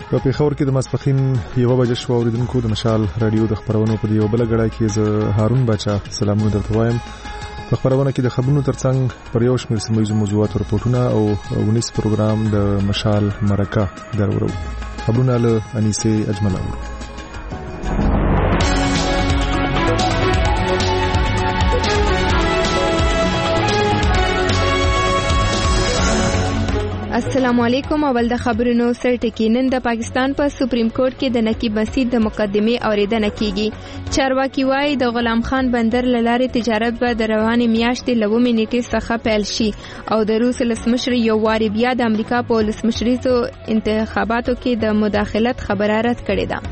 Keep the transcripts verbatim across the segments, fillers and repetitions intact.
په پیښور کې د ماسپښین یوه بجه شوه. اوریدونکو د مشال رادیو د خبرونو په یوه بله ګړه کې زه هارون باچا سلامونه درته وایم. په خبرونه کې د خبرونو ترڅنګ پر یو شمېر سیمه ییزو موضوعاتو رپورټونه او ونیس پروګرام د مشال مرکه درورو. خبرونه له انیسې اجمل اورو. السلام علیکم. اول د خبرونو سرټکی. نن د پاکستان په سپریم کورټ کې د نقیب مسید د مقدمې اوریدنه کیږي. چارواکي وايي د غلام خان بندر لارې تجارت به د روانې میاشتې له اوومې نیټې څخه پیل شي او د روس ولسمشر یو واري بیا د امریکا په ولسمشریزو انتخاباتو کې د مداخلت خبره رد کړې ده.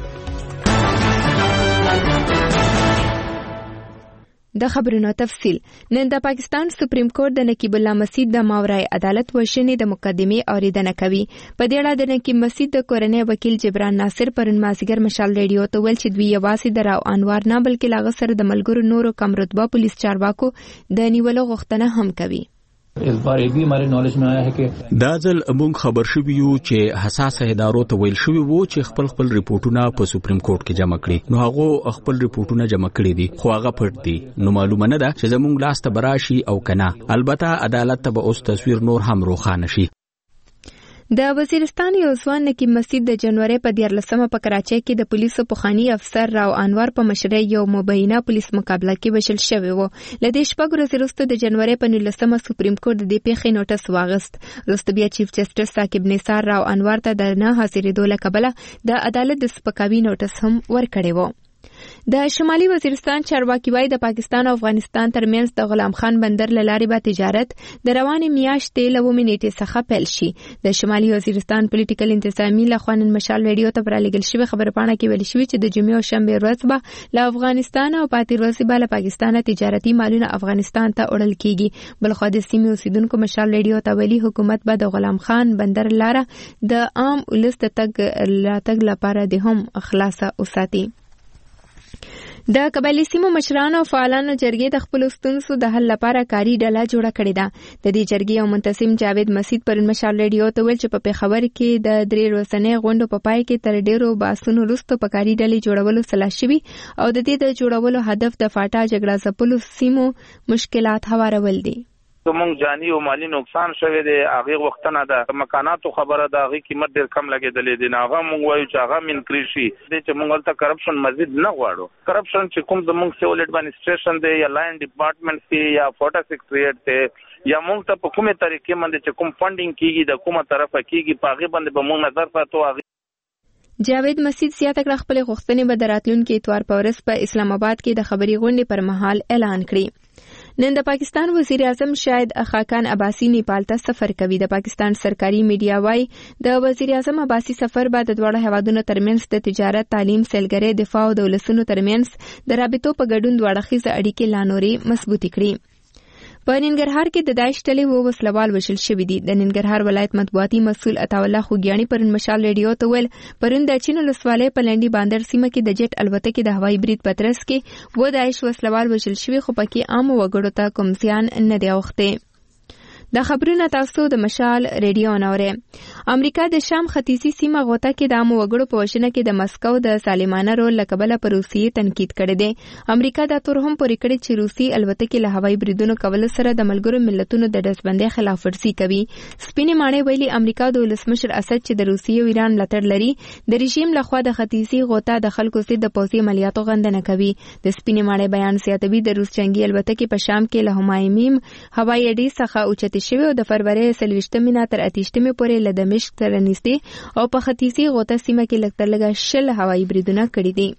د خبرونو تفصیل. نن د پاکستان سپریم کورټ د نقیب الله مسید د ماورای عدالت وشنې د مقدمې اوریدنه کوي. په دې اړه د نقیب مسید د کورنۍ وکیل جبران ناصر پرون مازیګر مشال ریډیو ته ویل چې دوی یوازې د راو انوار نه بلکې له هغه سره د ملګرو نورو کم رتبه پولیس چارواکو د نیولو غوښتنه هم کوي. اس بار یہ بھی ہمارے نالج میں آیا ہے کہ دا ځل موږ خبر شوي یو چې حساسه ادارو ته ویل شوي وو چې خپل خپل ریپورتونه په سپریم کورټ کې جمع کړي. نو هغه خپل ریپورتونه جمع کړي دي خو هغه پټ دي. نو معلومه نه ده چې زموږ لاس ته براشي او کنه. البته عدالت ته به اوس تصویر نور هم روښانه شي. د وزیرستان یو ځوان نقیب مسید د جنوري په دیارلسمه په کراچۍ کې د پولیسو پخوانی افسر راو انوار په مشرۍ یو مبینه پولیس مقابله کې وشل شوی وو. لدې شپږ ورځې وروسته د جنوري په نولسمه سپریم کورټ د دې پیښې نوټس واغست. وروسته بیا چیف جسټس ثاقب نثار راو انوار ته د نه حاضرېدو له کبله د عدالت د سپکاوي نوټس هم ورکړی وو. د شمالي وزیرستان چارواکي وايي د پاکستان او افغانستان ترمنځ د غلام خان بندر لارې به تجارت د روانې میاشتې له اوومې نیټې څخه پیل شي. د شمالي وزیرستان پولیټیکل انتظامی له خوا نن مشال ریډیو ته برالېږل شوې خبرپاڼه کې ویل شوي چې د جمعې او شنبې ورځ به له افغانستان او پاتې ورځې به له پاکستانه تجارتي مالونه افغانستان ته وړل کیږي. بلخوا د سیمې اوسیدونکو مشال ریډیو ته ویلي حکومت به د غلام خان بندر لاره د عام ولس د تګ راتګ لپاره د هم خلاصه وساتي. د قبایلي سیمو مشرانو او فعالانو جرګې د خپلو ستونزو د حل لپاره کاري ډله جوړه کړې ده. د دې جرګې او منتظم جاوید مسید پرون مشال ریډیو ته ویل چې په پیښور کې د درې ورځنۍ غونډو په پای کې تر ډېرو بحثونو وروسته په کاري ډلې جوړولو سلا شوي او د دې د جوړولو هدف د فاټا جګړه ځپلو سیمو مشکلات هوارول دي. موږ جانی او مالی نقصان شوه دی. هغه وختونه د مکاناتو خبره د هغه قیمت ډیر کم لګیدلې دی. هغه موږ وایو چې هغه منکري شي. د چې موږ ته کرپشن مزید نه غواړو. کرپشن چې کوم د موږ سیول اډمنسټریشن دی یا لاین ډپارټمنټ دی یا فوټا سیکریټریټ دی یا موږ ته په کومه طریقې باندې چې کوم فندینګ کیږي د کومه طرفه کیږي په هغه باندې به موږ نظر ساتو. جاوید مسید زیاته کړه خپل غوښتنې به د راتلونکي اتوار په ورځ په اسلام آباد کې د خبري غونډې پر مهال اعلان کړي. نن د پاکستان وزیر اعظم شاهد خاقان عباسی نیپال ته سفر کوي. د پاکستان سرکاري میډیا وايي د وزیر اعظم عباسی سفر به د دواړو هیوادونو ترمنځ د تجارت، تعلیم، سیلګرۍ، دفاع او د ولسونو ترمنځ د رابطو په ګډون دواړه اړخیزه اړیکې لا نورې مضبوطې کړي. په ننګرهار کې د داعش ډلې وو وسلوال وشل شوي دي. د ننګرهار ولایت مطبوعاتي مسؤل عطاالله خوګیاڼي پرون مشال ریډیو ته ویل پرون د چین ولسوالۍ په لنډي باندر سیمه کې د جټ الوتکې د هوایي برید په ترڅ کې و داعش وسلوال وشل شوي خو پکې عام وګړو ته کوم زیان نه دی اوښتی. د خبرونه تاسو د مشال ریډیو نورې. امریکا د شام ختیځي سیمه غوطه کې د عام وګړو په وژنه کې د مسکو د سالمانه رول له کبله پر روسیې تنقید کړی دی. امریکا دا تور هم پورې کړی چې روسي الوتکې له هوایي بریدونو کولو سره د ملګرو ملتونو د ډزبندۍ خلاف ورزي کوي. سپینې ماڼۍ ویلي امریکا د ولسمشر اسد چې د روسیې او ایران ملاتړ لري د رژیم لخوا د ختیځي غوطه د خلکو ضد د پوځي عملیاتو غندنه کوي. د سپینې ماڼۍ بیان زیاتوي د روس جنگي الوتکې په شام کې له همایمیم هوایي اډې څخه اوچتې شوی او د فروری څلوېښتمې نه تر اتهشتمې پورې له دمشق سره نږدې او په ختیځي غوطه سیمه کې لږ تر لږه شل هوایي بریدونه کړي دي.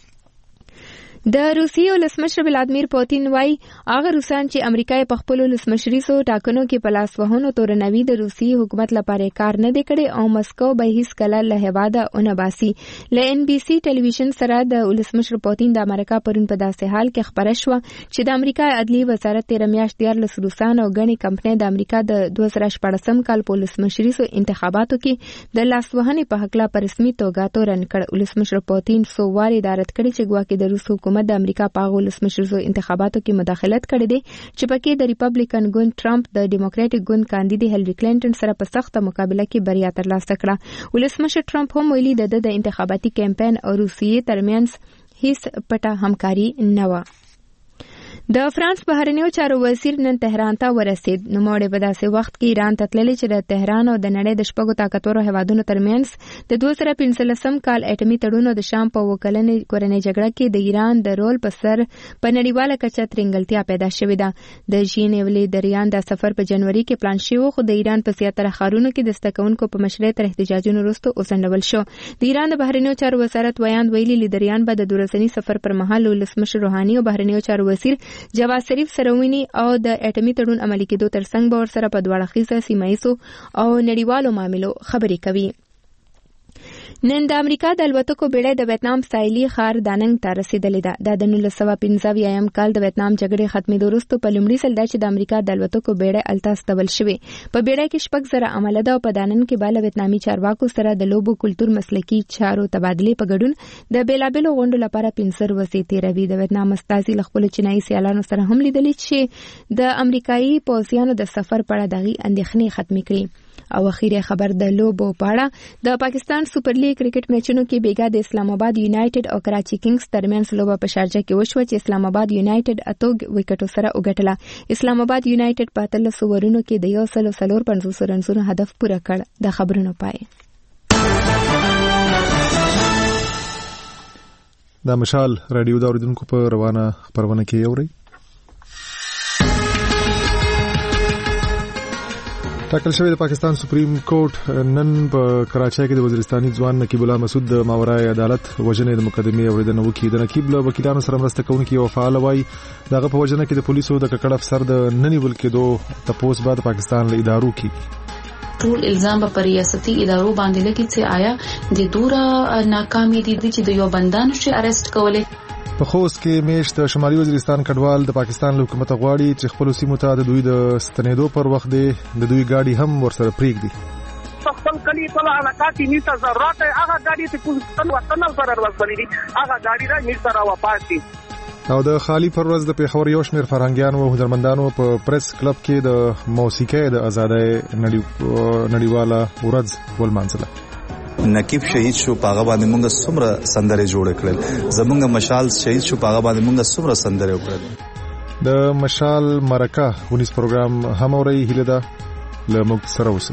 د روسیې ولسمشر ولادیمیر پوتین وايي هغه روسان چې امریکا په خپل ولسمشریزو ټاکنو کې په لاس وهنو تورنوي د روسیې حکومت لپاره کار نه دی کړی او مسکو به هیڅ کله له هیواده اون باسي. له ان بي سي ټلویزیون سره د ولسمشر پوتین د امریکا پرون په داسې حال کې خبره شوه چې د امریکا عدلي وزارت تیر میاشت دیارلس روسان او غني کمپنۍ د امریکا د دوه زره شپږم کال په ولسمشریزو انتخاباتو کې د لاس وهنې په حق لا په رسمي توګه تورن کړ. ولسمشر پوتین سو واري دارت کړی چې ګواکې د روس حکومت د امریکا په ولسمشرزو انتخاباتو کې مداخلت کړې ده چې پکې د ریپبلیکن ګوند ټرمپ د ډیموکراټک ګوند کاندید هیلری کلینټن سره په سخته مقابله کې بریا ترلاسه کړه. ولسمشر ټرمپ هم ویلي د د انتخاباتي کمپاین او روسیې ترمنځ هیڅ پټه همکاري نه و. د فرانس بهرنیو چارو وزیر نن تهران ته ورسید. نو موږ په داسې وخت کې ایران ته تللی چې د تهران او د نړۍ د شپږو طاقتورو هیوادونو ترمنځ د دوه زره پنځلسم کال اټومي تړون او د شام په وکلنې کورنۍ جګړه کې د ایران د رول په سر په نړیواله کچه ترنګلتیا پیدا شوې ده. د ژینې دریان د سفر په جنوري کې پلان شوی خو د ایران په زیاتره ښارونو کې د ستکونکو په مشرۍ تر احتجاجونو وروسته وسنډول شو. د ایران د بهرنیو چارو وزارت ویاند ویلي لیدریان به د دورسنی سفر پر مهال ولسمشر روحاني او بهرنیو چارو وزیر جواد ظریف سره ویني او د اټومي تړون عملي کېدو ترڅنګ به ورسره په دواړه اړخیزه سیمه ایزو او نړیوالو معاملو خبرې کوي. نن د امریکا د الوتکو بیړۍ د ویتنام ساحلي ښار داننګ ته رسیدلې ده. دا د نولس سوه پنځه اویایم کال د ویتنام جګړې ختمېدو وروسته په لومړي ځل ده چې د امریکا د الوتکو بیړۍ هلته استول شوې. په بیړۍ کې شپږ زره عمله ده او په داننګ کې به له ویتنامي چارواکو سره د لوبو کلتور مسلکي چارو تبادلې په ګډون د بېلابېلو غونډو لپاره پنځه ورځې تېروي. د ویتنام استازي له خپلو چینایي سیالانو سره هم لیدلي چې د امریکایي پوځیانو د سفر په اړه دغې اندېښنې ختمې کړي. او اخیری خبر د لوبو په اړه د پاکستان سپر لیګ کرکټ میچونو کې بیګا د اسلام آباد یونایټډ او کراچي کینګز ترمنځ لوبه په شارجه کې وشوه چې اسلام آباد یونایټډ اته وکټو سره وګټله. اسلام آباد یونایټډ په اتلس اورونو کې د یو سل څلور پنځوس رنونو هدف پوره کړ. د خبرونو پای. دا مشال رادیو دا اوریدونکو په روانه خبرونه کې اوري. ټاکل شوی د پاکستان سپریم کورټ نن په کراچۍ کې د وزیرستاني ځوان نقیب الله مسعود د ماورای عدالت وژنې د مقدمې اوریدنه وکړي. د نقیب له وکیلانو سره مرسته کوونکي او فعال وایي دغه په وژنه کې د پولیسو د ککړ افسر د ننیول کېدو تپوس بعد پاکستان له ادارو کې ټول الزام په ریاستي ادارو باندې لګي چې آیا د دوره ناکامي دي چې د یو بندان شي اریسټ کولې. په خوست کې میش د شمالي وزیرستان کډوال د پاکستان له حکومت غواړي چې خپل سیمو ته د دوی د ستنېدو پر وخت د دوی گاډي هم ورسره پریږدي. خپل کلی ټول علاقه کې نیته ضرورت هغه گاډي چې پاکستان وطن سره ورسولې دي هغه گاډي را نیته را واپاسي. او د خالی پر ورځ د پیښور یو شمېر فرهنګیانو او هنرمندانو په پریس کلب کې د موسیقۍ د آزادۍ نړیواله ورځ ولمانځله. نقیب شهید شو پاغه باندې مونږه څومره سندره جوړ کړل. زمونږ مشال شهید شو پاغه باندې مونږه څومره سندره وکړل. د مشال مرکه ونیس پروګرام هم اوري هله ده له موږ سره اوسئ.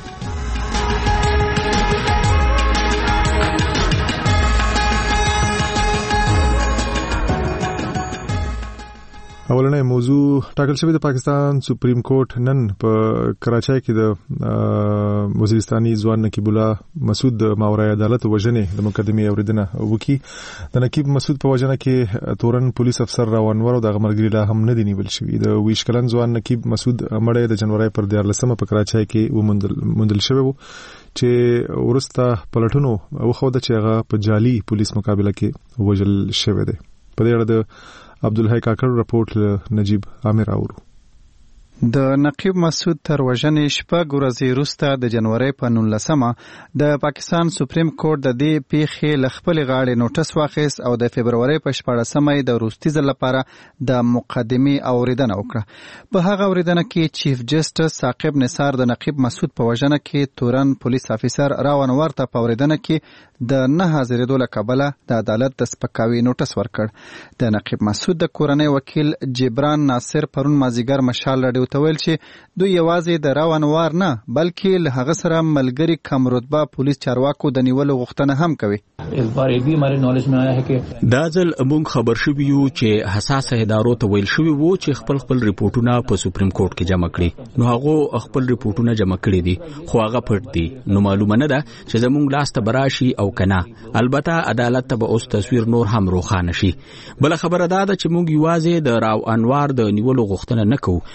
اولنې موضوع ټاکل شوی د پاکستان سپریم کورټ نن په کراچۍ کې د وزیرستاني ځوان نقیب الله مسعود د ماورای عدالت وژنې د مقدمې اوریدنه وکړي. د نقیب مسعود په وژنه کې تورن پولیس افسر راونور او د غمرګری لا هم نه دی نیول شوی. د ویش کلن ځوان نقیب مسعود مړی د جنوري پر دیارلسمه په کراچۍ کې وموندل شوی وو چې ورسته پلټونو وخوده چې هغه په جعلي پولیس مقابله کې وژل شوی دی. په دې اړه د عبدالحی کاکړ رپورټ نجیب عامر اورو. د نقیب مسعود تر وژنې شپږ ورځې وروسته د جنوري په نولسمه د پاکستان سپریم کورټ د دې پیښې له خپلې غاړې نوټس واخیست او د فبروري په شپاړسمه د وروستي ځل لپاره د مقدمې اوریدنه وکړه. په هغه اوریدنه کې چیف جسټس ثاقب نثار د نقیب مسعود په وژنه کې تورن پولیس افیسر راونور ته په اوریدنه کې د نه حاضرېدو له کبله د عدالت د سپکاوي نوټس ورکړ. د نقیب مسعود د کورنۍ وکیل جبران ناصر پرون مازیګر مشال راډیو ته ویل چې دوی یوازې د راونوار نه بلکې له هغه سره ملګري کم رتبه پولیس چارواکو د نیولو غوښتنه هم کوي. اس بار یہ بھی ہمارے نالج میں آیا ہے کہ دا ځل موږ خبر شوي یو چې حساسه ادارو ته ویل شوي وو چې خپل خپل ریپورتونه په سپریم کورټ کې جمع کړي. نو هغه خپل ریپورتونه جمع کړي دي خو هغه پټ دي. نو معلومه نه ده چې زموږ لاس ته براشي او کنه. البته عدالت ته به اوس تصویر نور هم روښانه شي. بل خبره دا ده چې موږ یوازې د راو انوار د نیولو غوښتنه نه کوو بلکې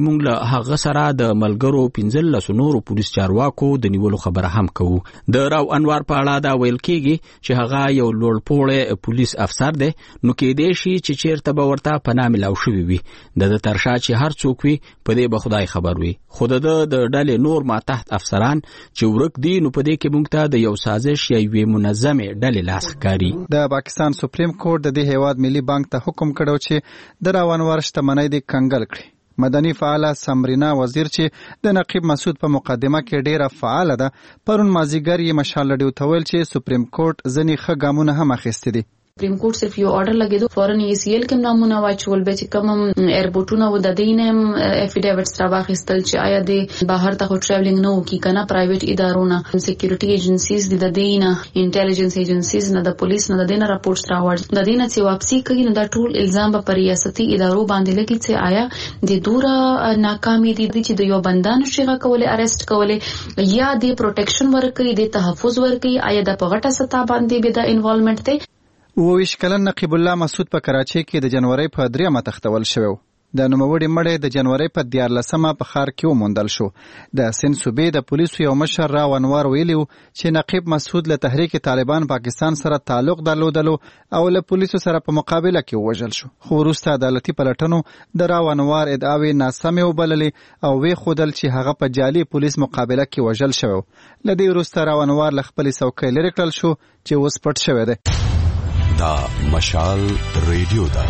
کې موږ له هغه سره د ملګرو پنځلس نورو پولیس چارواکو د نیولو خبره هم کوو. د راو انوار په اړه دا ویل کېږي چې هغه یو لوړپوړی پولیس افسر دی، نو کېدای شي چې چیرته به ورته پناه ملاو شوي وي. د ترشا چې هر څوک وي په دې به خدای خبر وي. خو د د ډلې نور ماتحت افسران چې ورک دي، نو په دې کې موږ ته د یو سازش یا یوې منظمې ډلې لاس ښکاري. د پاکستان سپریم کورټ د دې هیواد ملي بانک ته حکم کړو چې د راو انوار شتمنۍ د کنګل کړي. مدني فعاله سمرینا وزیر چې د نقیب مسعود په مقدمه کې ډیره فعاله ده، پرون مازیګر یې مشال لډیو ته ویل چې سپریم کورټ ځنې ښه ګامونه هم اخیستي دي. سپریم کورټ صرف یو آرډر لګیدو، فورن ای سی ایل کې نامونه واچول، به چې کوم ایرپورټونه و د دې نیم افیډیوټس را واخیستل چې آیا د بهر ته ټریولینګ نه وکي کنه، پرایویټ ادارونه، سکیورټي ایجنسیز د دې نه، انټيليجنس ایجنسیز نه، د پولیس نه، د دې نه راپورټس راوړل، د دې نه چې واپسی کوي، نو دا ټول الزام به پر ریاستي ادارو باندې لګي چې آیا د دوره ناکامي دي چې د یو بندانو شيغه کولې اریسټ کولې یا د پروټیکشن ورکړي، د تحفظ ورکړي، آیا د پغټه ستا باندې به د انوالومنت دی. اوویش کلن نقیب الله مسعود په کراچۍ کې د جنوري په دریمه تختول شوی. د نوموړي مړی د جنوري په دیارلسمه په ښار کې وموندل شو. د سند صوبې د پولیسو یو مشر راو انوار ویلي چې نقیب مسعود له تحریک طالبان پاکستان سره تعلق درلودلو او له پولیسو سره په مقابله کې ووژل شو. خو وروسته عدالتي پلټنو د راو انوار ادعاوې ناسمې وبللې او وی ښودل چې هغه په جعلي پولیس مقابله کې وژل شوی. له دې وروسته راو انوار له خپلې څوکۍ لرې کړل شو چې اوس پټ شوی دی. دا مشال ریډیو ده.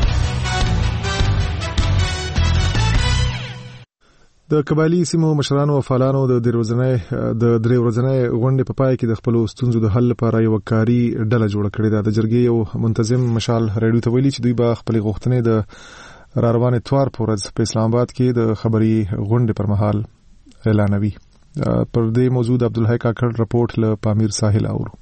د قبایلی سیمو مشرانو او فعالانو د درې ورځې د درې ورځې غونډې په پای کې د خپل ستونزو د حل لپاره یو کاري ډله جوړه کړې ده. د جرګې یو منتظم مشال ریډیو ته ویلي چې دوی به خپل غوښتنې د را روانې اتوار په ورځ په اسلام آباد کې د خبري غونډې پر مهال اعلانوي. پر دې موضوع د عبدالحی کاکړ رپورټ له پامیر ساحل اورو.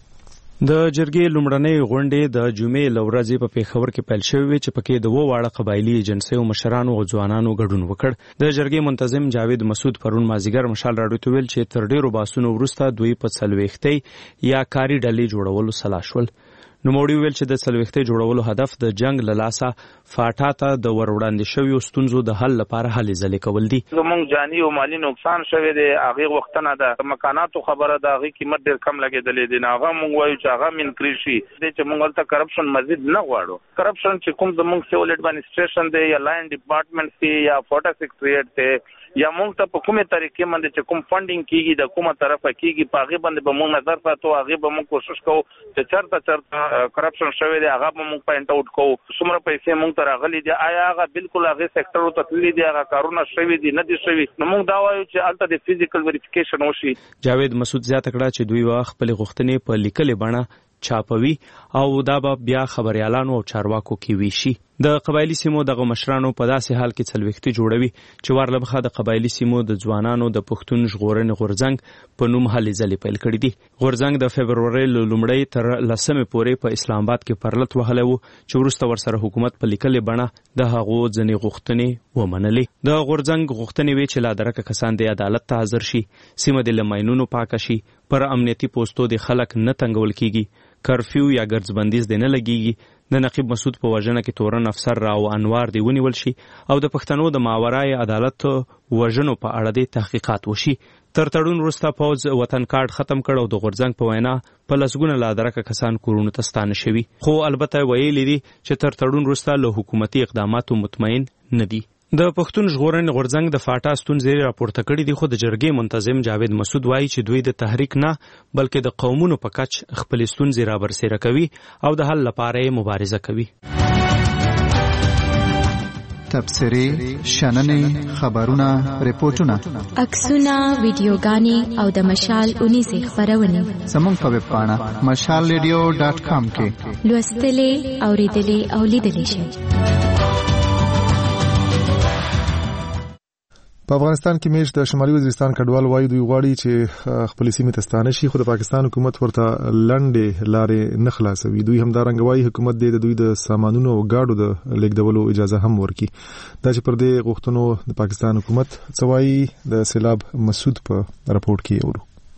د جرګې لومړنۍ غونډې د جمعې له ورځې په پیښور کې پیل شوې چې پکې د وو واړه قبایلی ایجنسیو مشرانو او ځوانانو ګډون وکړ. د جرګې منتظم جاوید مسعود پرون مازیګر مشال راډیو ته ویل چې تر ډیرو باسونو وروسته دوی په څلوېښتۍ یا کاري ډلې جوړولو سلا شول. نوموړي ویل چې د څلوېښتۍ جوړولو هدف د جنگ له لاسه فاټا ته د ور وړاندې شویو ستونزو د حل لپاره هلې ځلې کول دي. زموږ جاني او مالی نقصان شوی دی، هغه وختونه د مکاناتو خبره ده، هغه قیمت ډیر کم لګیدلې دي. هغه موږ وایو چې هغه من کریشي دي چې موږ ته کرپشن مزید نه غواړو. کرپشن چې کوم زموږ سیول ایڈمنسټریشن دی یا لاین ډپارټمنټ دی یا فوټا سیکریټریټ دی یا موږ ته په کومه طریقې باندې چې کوم فندینګ کیږي د کومه طرفه کیږي په هغه باندې به موږ نظر ساتو، هغه به موږ کوشش کوو چې چرته چرته کرپشن شوی دی هغه به موږ پاینټ اوټ کوو. څومره پیسې موږ ته راغلي دي، آیا هغه بالکل هغه سېکټر ته تللي دي، هغه کارونه شوي دي نه دي شوي، نو موږ دا وایو چې الته د فزیکل ویریفیکیشن وشي. جاوید مسعود زیاته کړه چې دوی وا خپل غوښتنې په لیکلې بڼه چاپوي او دا به بیا خبريالانو او چارواکو کې ویشي. د قبایلی سیمو دغه مشرانو په داسې حال کې څلوېښتۍ جوړوي چې ورلبخه د قبایلی سیمو د ځوانانو د پښتون ژغورنې غورځنګ په نوم هلې ځلې پیل کړي دي. غورځنګ د فبرورۍ له لومړۍ تر لسمې پورې په اسلام آباد کې پرلط وهلی و چې وروسته ورسره حکومت په لیکلې بڼه د هغو ځینې غوښتنې ومنلې. د غورځنګ غوښتنې وې چې لا درکه کسان د عدالت ته حاضر شي، سیمه د له ماینونو پاکه شي، پر امنیتي پوستو د خلک نه تنګول کیږي، کرفیو یا ګرځبندیز دی نه لګیږي، د نقیب مسعود په وژنه کې تورن افسر راو انوار دی ونیول شي او د پښتنو د ماورای عدالت وژنو په اړه د تحقیقات وشي. تر تړون وروسته پوځ وطن کارت ختم کړ او د غورځنګ په وینا په لسګونه لا درکه کسان کورونو ته ستانه شوي، خو البته ویلي دي چې تر تړون وروسته له حکومتي اقداماتو مطمئن نه دي. د پښتون ژغورنې غورځنګ د فاټا ستونزې راپورته کړي دي، خو د جرګې منتظم جاوید مسعود وایي چې دوی د تحریک نه بلکې د قومونو په کچ خپلې ستونزې رابرسېره کوي او د حل لپاره یې مبارزه کوي. تبصرې، شننې، خبرونه، ریپورتونه، عکسونه، ویډیوګانې او د مشال اونیزې خپرونې زموږ په ویب پاڼه مشال ریډیو ډاټ کام کې لوستلې، اورېدلې او لیدلې شئ. په افغانستان کې میش د شمالي وزیرستان کډوال وایي دوی غواړي چې خپل سیمې ته ستانه شي، خو د پاکستان حکومت ورته لنډې لارې نه خلاصوي. دوی همدارنګه وایي حکومت د دوی د سامانونو او ګاډو د لیږدولو اجازه هم ورکړي. دا چې پر دې غوښتنو د پاکستان حکومت څه وایي د سیلاب مسعود په راپورټ کې اورو.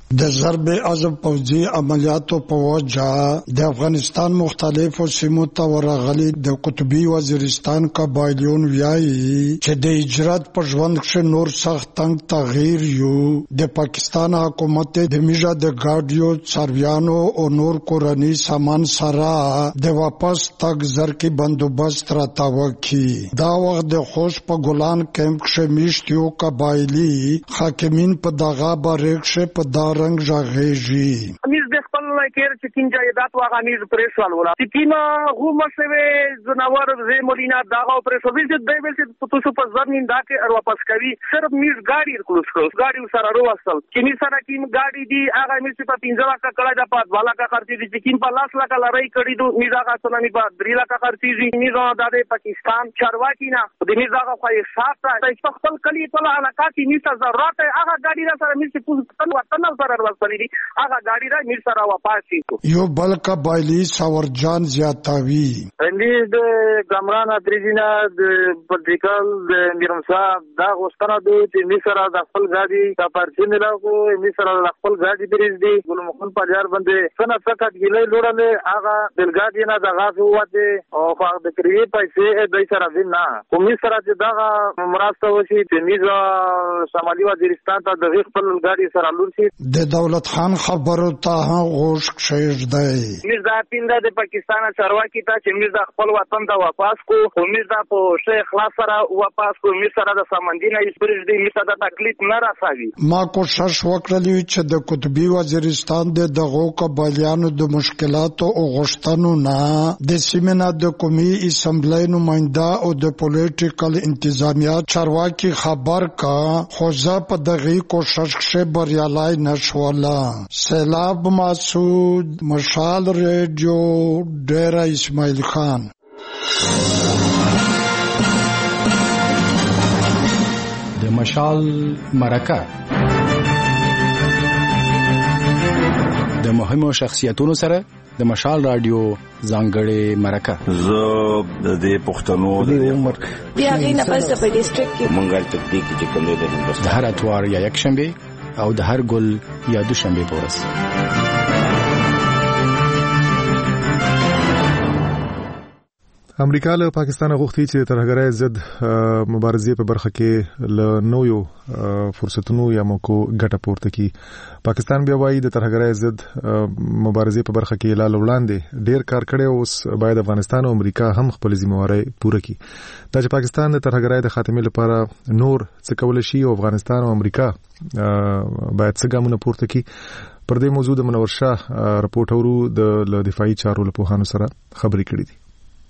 د ضرب عزم پوځي عملیاتو په وجه د افغانستان مختلفو سیمو ته ورغلي د قطبي وزیرستان قبایلیون ویایي چې د هجرت په ژوند کې نور سخت تنگ تغییر یو د پاکستان حکومت د میجا د ګاډیو څارویانو او نور کورنی سامان سره د واپس تګ زر کې بندوبست راټاوکي. دا وخت د خوش په ګولان کیمپ کې میشتیو قبایلی حاکمین په دغه باریکشه په دار رنگ ژغېږي. امیر د خپل کېر چې کین جایدات واغ امیر پرېښول ولا چې کیما غومه سوي زناور زې مولینا داغه پرېښول چې د ویل چې تاسو په ځمین دا کې ار واپس کوي صرف میر ګاډي کلوس کړو ګاډي سره وروستل کینی سره کیم ګاډي دی هغه میر چې په پنځه لک کړه د پات والا کا خرچي دي چې کیم په لاس لک لړۍ کړي دو میرا کا سنمي په درې لک خرچي دي میرا د پاکستان چارواکي نه د میرا کا خو یې شاته د خپل کلی په علاقه کې میته ضرورت هغه ګاډي سره میر چې په وطن سره ورسولې دي هغه ګاډي را میر سره واپس یو بل قبایلی ساورجان زیاتاوی اندیز د ګمران ادریجینا د پټیکل د میرمسا دا غوښتنه دوی چې میر سره د خپل ګاډي کا پرچې نه لاغو میر سره د خپل ګاډي بریز دي ګل مخون په جار باندې څنګه څنګه ګلې لوړلې هغه د ګاډي نه د غاښ وته او خو د کریې پیسې د سره وینا کوم سره چې دا مراسته وشي چې میزه شمالي وزیرستان ته د خپل ګاډي سره لور شي. د دولت خان خبرو ته غوښ شېږ دی میرزا پیندا د پاکستان چارواکي ته چې میرزا خپل وطن ته واپس کو او میرزا په شیخ خلاص سره واپس کو میر سره د سامندینه ایسپریز دی میر سره د تکلیف نه راساوي. ما کوشش وکړلی چې د قطبي وزیرستان د دغو قبایلیانو د مشکلاتو او غوښتنو نه د سیمه د قومي اسمبلی نماینده او د پولیټیکل انتظامیه چارواکي خبر کا خو زه په دغه کوشش کې بریالي نشولا. سیلاب مسعود مشال ریڈیو ډیرا اسماعیل خان. د مشال مرکه د مهمو شخصیتونو سره د مشال رادیو ځانګړې مرکه. زه د دې پښتنو د عمر بیا غینه پس په ډیسټریکټ کې مونږه تدقیق چې کومه ده د هر اتوار یا یک شنبه او د هر ګل یا دوشنبه په ورځ. امریکا له پاکستان غوښتي چې ترهګرۍ ضد مبارزې په برخه کې له نویو فرصتونو یا موکو ګټه پورته کړي. پاکستان بیا وایي د ترهګرۍ ضد مبارزې په برخه کې لا وړاندې ډیر کار کړی اوس باید افغانستان او امریکا هم خپل ذمہواری پوره کړي. دا چې پاکستان د ترهګرۍ د خاتمې لپاره نور څه کول شي او افغانستان او امریکا باید څه ګامونه پورته کړي. پر دې موضوع د منور شاه راپورټ اورو د دفاعي چارو له پوهانو سره خبرې کړې دي.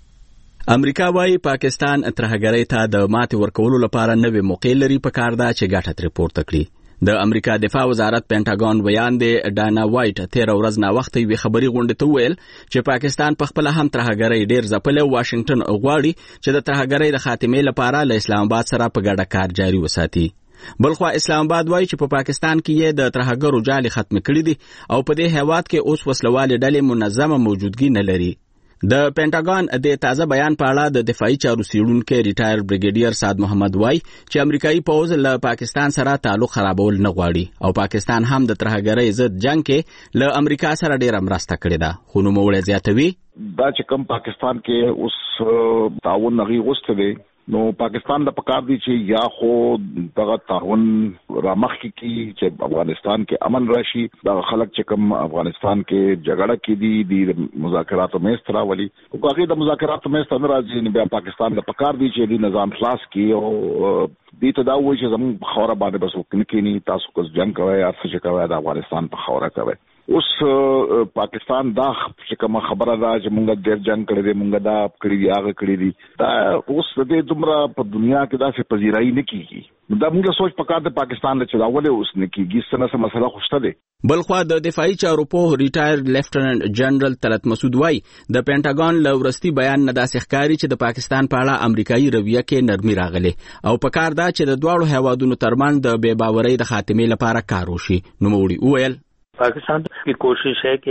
امریکا وايي پاکستان ترهګرۍ ته د ماتې ورکولو لپاره نوې موقع لري په کار ده چې ګټه ترې پورته کړي. د امریکا دفاع وزارت پینټاګون بیان دی ډانا وایټ تیر ورځ نه وخت وی خبري غونډه ته ویل چې پاکستان په خپل هم ترهګرۍ ډیر ځپل او واشنگټن غواړي چې د ترهګرۍ د خاتمې لپاره له اسلام آباد سره په ګډه کار جاري وساتي. بلخوا اسلام آباد وایي چې په پاکستان کې یې د ترهګرو جالي ختم کړي دي او په دې هیواد کې اوس وسلوالې ډلې منظمه موجودګي نه لري. د پینټاګون د تازه بیان په اړه د دفاعي چارو څیړونکو ریټایر بریګیډیر سعد محمد وای چې امریکایي پوځ له پاکستان سره تعلق خرابول نه غواړي او پاکستان هم د ترهګرۍ ضد جنگ کې له امریکا سره ډیره مرسته کړې ده. خو نو موږ زیاتوي دا چې کوم پاکستان کې اوس تعاون نغي غوښته دي نو پاکستان د پکار دي چې یا خو دغه تعاون رامخ کی چې افغانستان کې امن راشي. دا خلک چې کوم افغانستان کې جګړه کې دي د مذاکراتو مېز ته راولي او هغه د مذاکراتو مېز ته راځي نو بیا پاکستان د پکار دي چې د نظام خلاص کی او دې ته دا وایي چې زموږ خوره باندې بس وکړي نه تاسو کوم جنگ کوي یا څه کوي د افغانستان په خوره کوي. اوس پاکستان دا چې کوم خبره ده چې مونږ ډېر جنگ کړی دی مونږ دا کړی دی هغه کړی دی دا اوس د دې دومره په دنیا کې دا څه پذیرای نه کیږي. دا موږ سوچ پکار د پاکستان له چلاولې اوس نه کیږي څنګه څه مسله خوشته ده. بلخوا د دفاعي چارو په ریټایر لیفټننټ جنرال طلعت مسعود وای د پینټاګون له ورستي بیان نه داسې ښکاري چې د پاکستان په اړه امریکایي رویه کې نرمي راغله او پکار دا چې د دواړو هیوادونو ترمنځ د بې باورۍ د خاتمې لپاره کار وشي. نو موړي وویل पाकिस्तान की कोशिश है कि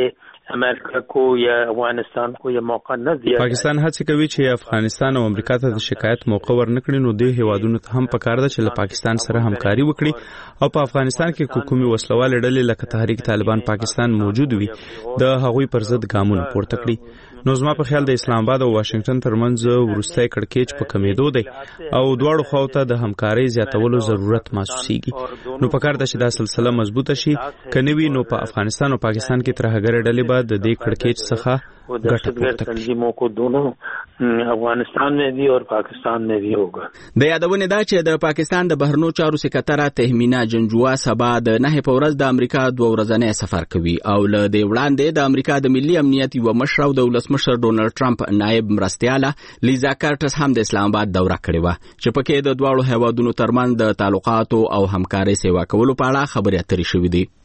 امریکا کو یا افغانستان کو یا موقع نه دی. پاکستان هڅه کوي چې افغانستان او امریکا ته د شکایت موقع ورنکړي، نو د هیوادونو ته هم پکار ده چې له پاکستان سره همکاري وکړي او په افغانستان کې کومي وسلوال ډلې لکه تحریک طالبان پاکستان موجود وي د هغوی پر ضد ګامونه پورته کړي. نو زما په خیال د اسلام آباد او واشنگټن ترمنځ ورستۍ کړکېچ په کمیدو دی او دواړو خواو ته د همکارۍ زیاتولو ضرورت محسوسیږي. نو پکار ده چې دا سلسله مضبوطه شي، که نه وي نو په افغانستان او پاکستان کې ترهګرې ډلې به د دې کړکېچ څخه दहशतगर्द तंजीमों को दोनों افغانستان में भी और पाकिस्तान में भी होगा. د یادونه دا چې د پاکستان د بهرنیو چارو سکرټره تهمینا جنجوا سبا د نه په ورځ د امریکا دوه ورځنی سفر کوي او له دې وړاندې د امریکا د ملي امنیت یو مشر او د ولسمشر ډونالد ټرمپ نائب مرستیاله لیزا کارټس هم د اسلام آباد دوره کړې و چې پکې د دواړو هیوادونو ترمنځ د تعلقاتو او همکارۍ سیوا کولو په اړه خبرې اترې شوې دي.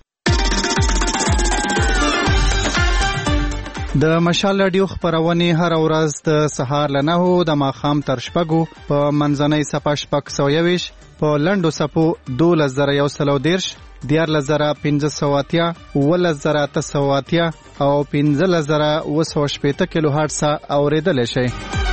د مشال رادیو خبرونه هر ورځ د سهار له نهو د ماښام تر شپږو په منځنۍ صفه شپږ سوه یویش په لنډو صفو دولس زره یو سل او دېرش دیارلس زره پنځه سوه اتیا اوولس زره اته سوه اتیا او پنځلس زره اوه سوه شپېته کیلو هرټز اورېدلی شئ.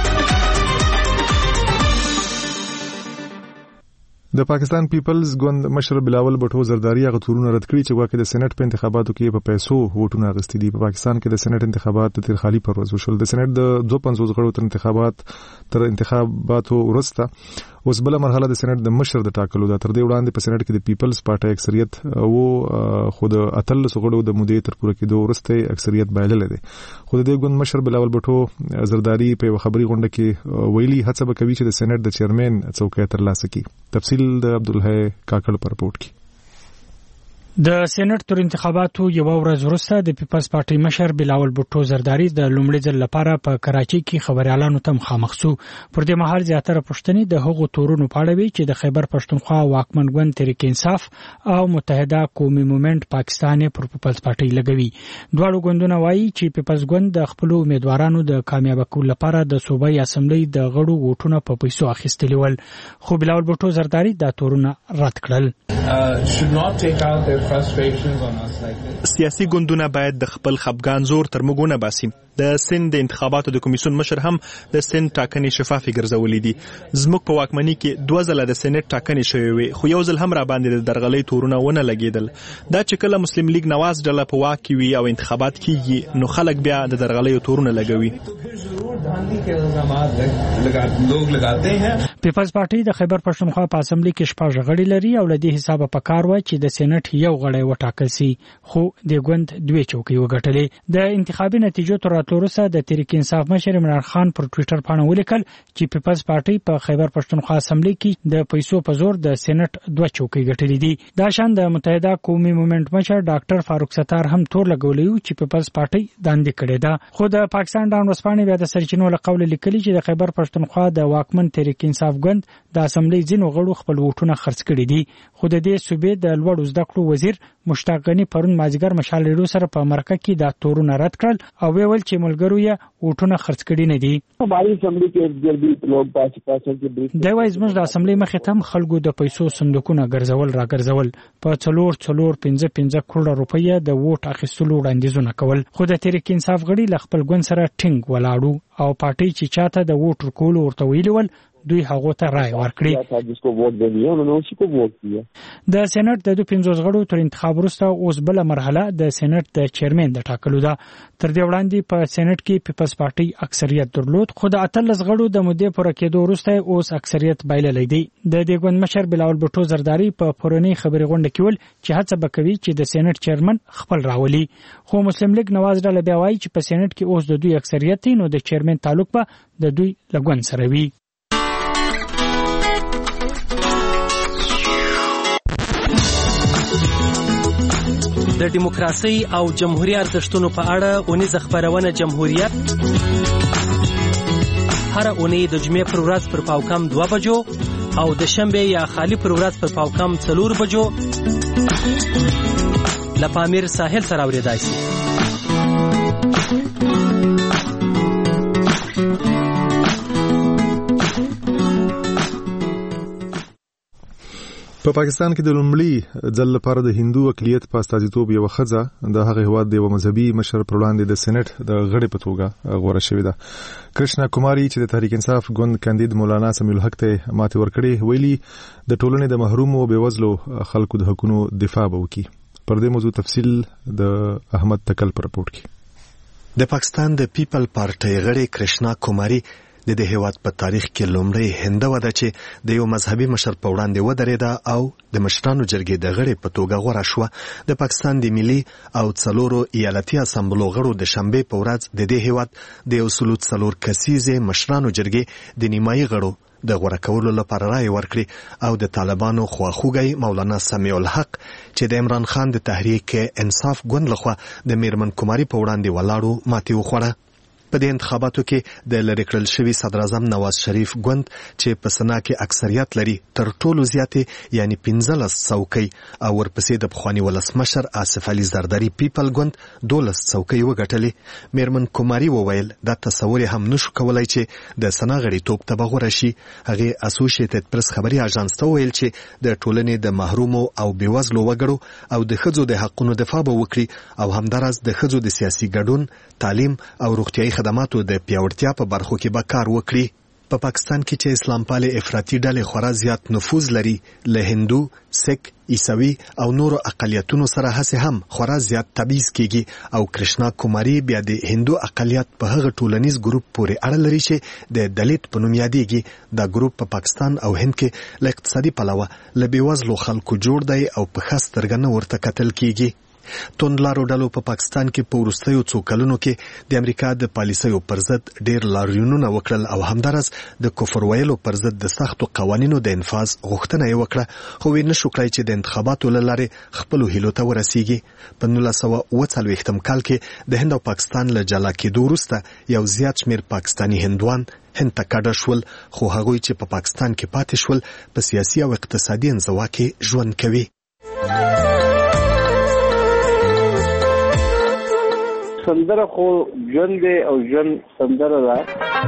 د پاکستان پیپلز ګوند مشر بلاول بټو زرداری هغه تورونه رد کړي چې واکه د سېنات په انتخاباتو کې په پیسو ووټونه اخیستي دي. په پاکستان کې د سېنات انتخابات د تیرخالي پر ورځ وشول. د سېنات د دوه پنځوس غړو تر انتخابات تر انتخاباتو وروسته اوس بل مرحله د سېنات د مشر د ټاکلو ده. تر دې وړاندې په سېنات کې د پیپلز پارټي اکثریت او خو د اتلس غړو د مودې تر پوره کېدو وروسته اکثریت بایلل دي. خو د دې ګوند مشر بلاول بټو زرداری په خبري غونډه کې ویلي هڅه وکوي چې د سېنات د چیرمن څوکۍ ترلاسه کړي. تفصیل د عبدالحی کاکړ پر رپورټ کې. د سېنات تر انتخاباتو یو ورځ وروسته د پیپلز پارټي مشر بلاول بټو زرداری د لومړي ځل لپاره په کراچۍ کې خبريالانو ته مخامخ شو. پر دې مهال زیاتره پښتني د هغو تورونو په اړه وی چې د خیبر پښتونخوا واکمن ګوند تحریک انصاف او متحده قومي موومېنټ پاکستان پر پیپلز پارټي لګوي. دواړو ګوندونه وایي چې پیپلز ګوند د خپل امیدوارانو د کامیاب کولو لپاره د صوبایي اسمبلی د غړو ووټونه په پیسو اخیستلی ول، خو بلاول بټو زرداری دا تورونه رد کړل. سیاسي ګوندونه باید د خپل خپګان زور تر موږ نه باسي. د سند د انتخاباتو د کمیسیون مشر هم د سند ټاکنې شفافي ګرځولې دي. زموږ په واکمنۍ کې دوه ځله د سېنات ټاکنې شوې وي، خو یو ځل هم را باندې د درغلۍ تورونه ونه لګېدل. دا چې کله مسلم لیگ نواز ډله په واک کې وي او انتخابات کیږي نو خلک بیا د درغلۍ تورونه لګوي. پیپلز پارټي د خیبر پښتونخوا په اسمبلی کې شپږ غړي لري او له دې حسابه پکار و چې د سېنات یو غړی وټاکل شي، خو د ګوند دوه چوکۍ وګټلې. د انتخابي نتیجو تر راتلوسه د تحریک انصاف مشر عمران خان پر ټوئیټر باندې ولیکل چې پیپلز پارټي په خیبر پښتونخوا اسمبلی کې د پیسو په زور د سېنات دوه چوکۍ ګټلې دي. دا شان د متحده قومي موومېنټ مشر ډاکټر فاروق ستار هم تور لګولې چې پیپلز پارټي داندې کړې ده. خو د پاکستان ډان ورسپانې بیا د سرچینو له قول لیکلي چې د خیبر پښتونخوا د واکمن تحریک انصاف ګوند د اسمبلی ځینو غړو خپل ووټونه خرڅ کړي دي. خو د دې صوبې د لوړو زده کړو وزیر مشتاق غنی پرون مازیګر مشال ریډیو سره په مرکه کې دا تورونه رد کړل او ویل چې ملګرو یې ووټونه خرڅ کړي نه دي. हमारी اسمبلی کې ډېر لوګ پاتې پاتې کې د وایي زموږ د اسمبلی مخې ته خلکو د پیسو صندوقونه ګرځول را ګرځول په څلور څلور پنځه پنځه کروڑ روپۍ د ووټ اخیستلو وړاندیزونه کول. خو د تحریک انصاف غړي ل خپل ګوند سره ټینګ ولاړو او پارټي چې چاته د ووټ ورکول ورته ویلول دوی هغه ته رائے ورکړي. د سېنات د دوه پنځوس غړو تر انتخاب وروسته اوس بل مرحله د سېنات د چیرمن د ټاکلو ده. تر دې وړاندې په سېنات کې پیپلز پارټي اکثریت درلود، خو د اتلس غړو د مودې پوره کېدو وروسته اوس اکثریت بایللی دی. د دې ګوند مشر بلاول بټو زرداری په پرونی خبري غونډه کې ول چې هڅه وکوي چې د سېنات چیرمن خپل راولي، خو مسلم لیگ نواز ډله بیا وایي چې په سېنات کې اوس د دوی اکثریت نو د چیرمن تعلق به د دوی لګون سره وي. د دیموکراسي او جمهوریت ارزښتونو په اړه اونیزه خبرونه جمهوریت هر اونۍ د جمعې پر ورځ پر پاوکم دوه بجو او د شنبه یا خالی پر ورځ پر پاوکم څلور بجو له پامیر ساحل سره اوریدای شي. په پاکستان کې د لومړي ځل لپاره د هندو اقلیت په استازیتوب یو ښځه د هغه هیواد د مذهبي مشر پر وړاندې د سېنات د غړي په توګه غوړه شوې ده. کرشنا کوماری چې د تحریک انصاف ګوند کاندید مولانا سمیع الحق ته ماته ورکړې ویلي د ټولنې د محرومو او بیوزلو خلکو د حقوقو دفاع وکړي. پر دې موضوع تفصیل د احمد تکل پر رپورټ کې. د پاکستان د پیپل پارټي غړي کرشنا کوماری د دې هیواد په تاریخ کې لومړی هنده وده چې د یو مذهبي مشر په وړاندې ودرېده او د مشرانو جرګې د غړي په توګه غوړه شوه. د پاکستان د ملي او څلورو ایالتي اسامبلو غړو د شنبې په ورځ د دې هیواد د یو سلو څلور کسیزې مشرانو جرګې د نیمایي غړو د غوړه کولو لپاره رائے ورکړي او د طالبانو خواخوږی مولانا سمیع الحق چې د عمران خان د تحریک انصاف ګوند لخوا د میرمن کوماری په وړاندې ولاړو ماتې وخوړه. په دې انتخاباتو کې د لری کړل شوی صدر اعظم نواز شریف ګوند چې په سنا کې اکثریت لري تر ټولو زیاتې یعنی پنځلس څوکۍ او ورپسې د پخوانی ولسمشر آصف علي زرداری پیپل ګوند دولس څوکۍ وګټلې. میرمن کوماری وویل دا تصور هم نشو کولای چې د سنا غړیتوب ته بغوره شي. هغه اسوسییټډ پریس خبري اژانس ته ویل چې د ټولنې د محرومو او بیوزلو وګړو او د ښځو د حقوقو دفاع وکړي او همدارس د ښځو د سیاسي ګډون، تعلیم او روغتیايي خدماتو د پیاوړتیا په برخو کې به کار وکړي. په پاکستان کې چې اسلام پالي افراطي ډلې خورا زیات نفوذ لري، له هندو، سیک، عیسوي او نورو اقلیتونو سره هڅه هم خورا زیات تبعیض کیږي او کرشنا کوماری بیا د هندو اقلیت په هغه ټولنیز ګروپ پورې اړه لري چې د دلیت په نوم یادېږي. دا ګروپ په پاکستان او هند کې له اقتصادي پلوه له بیوزلو خلکو جوړ دی او په خاص سترګه نه ورته کتل کیږي. توندلارو ډلو په پاکستان کې په وروستیو څو کلونو کې د امریکا د پالیسیو پر ضد ډېر لاریونونه وکړل او همدارس د کفر ویلو پر ضد د سختو قوانینو د انفاذ غوښتنه یې وکړه، خو ویې نشو کړای چې د انتخاباتو له لارې خپلو هیلو ته ورسیږي. په نولس سوه اوه څلوېښتم کال کې د هند او پاکستان له جلا کېدو وروسته یو زیات شمېر پاکستاني هندوان هند ته کډه شول، خو هغوی چې په پاکستان کې پاتې شول په سیاسي او اقتصادي انزوا کې ژوند کوي. سندره خو ژوند دی او ژوند سندره ده،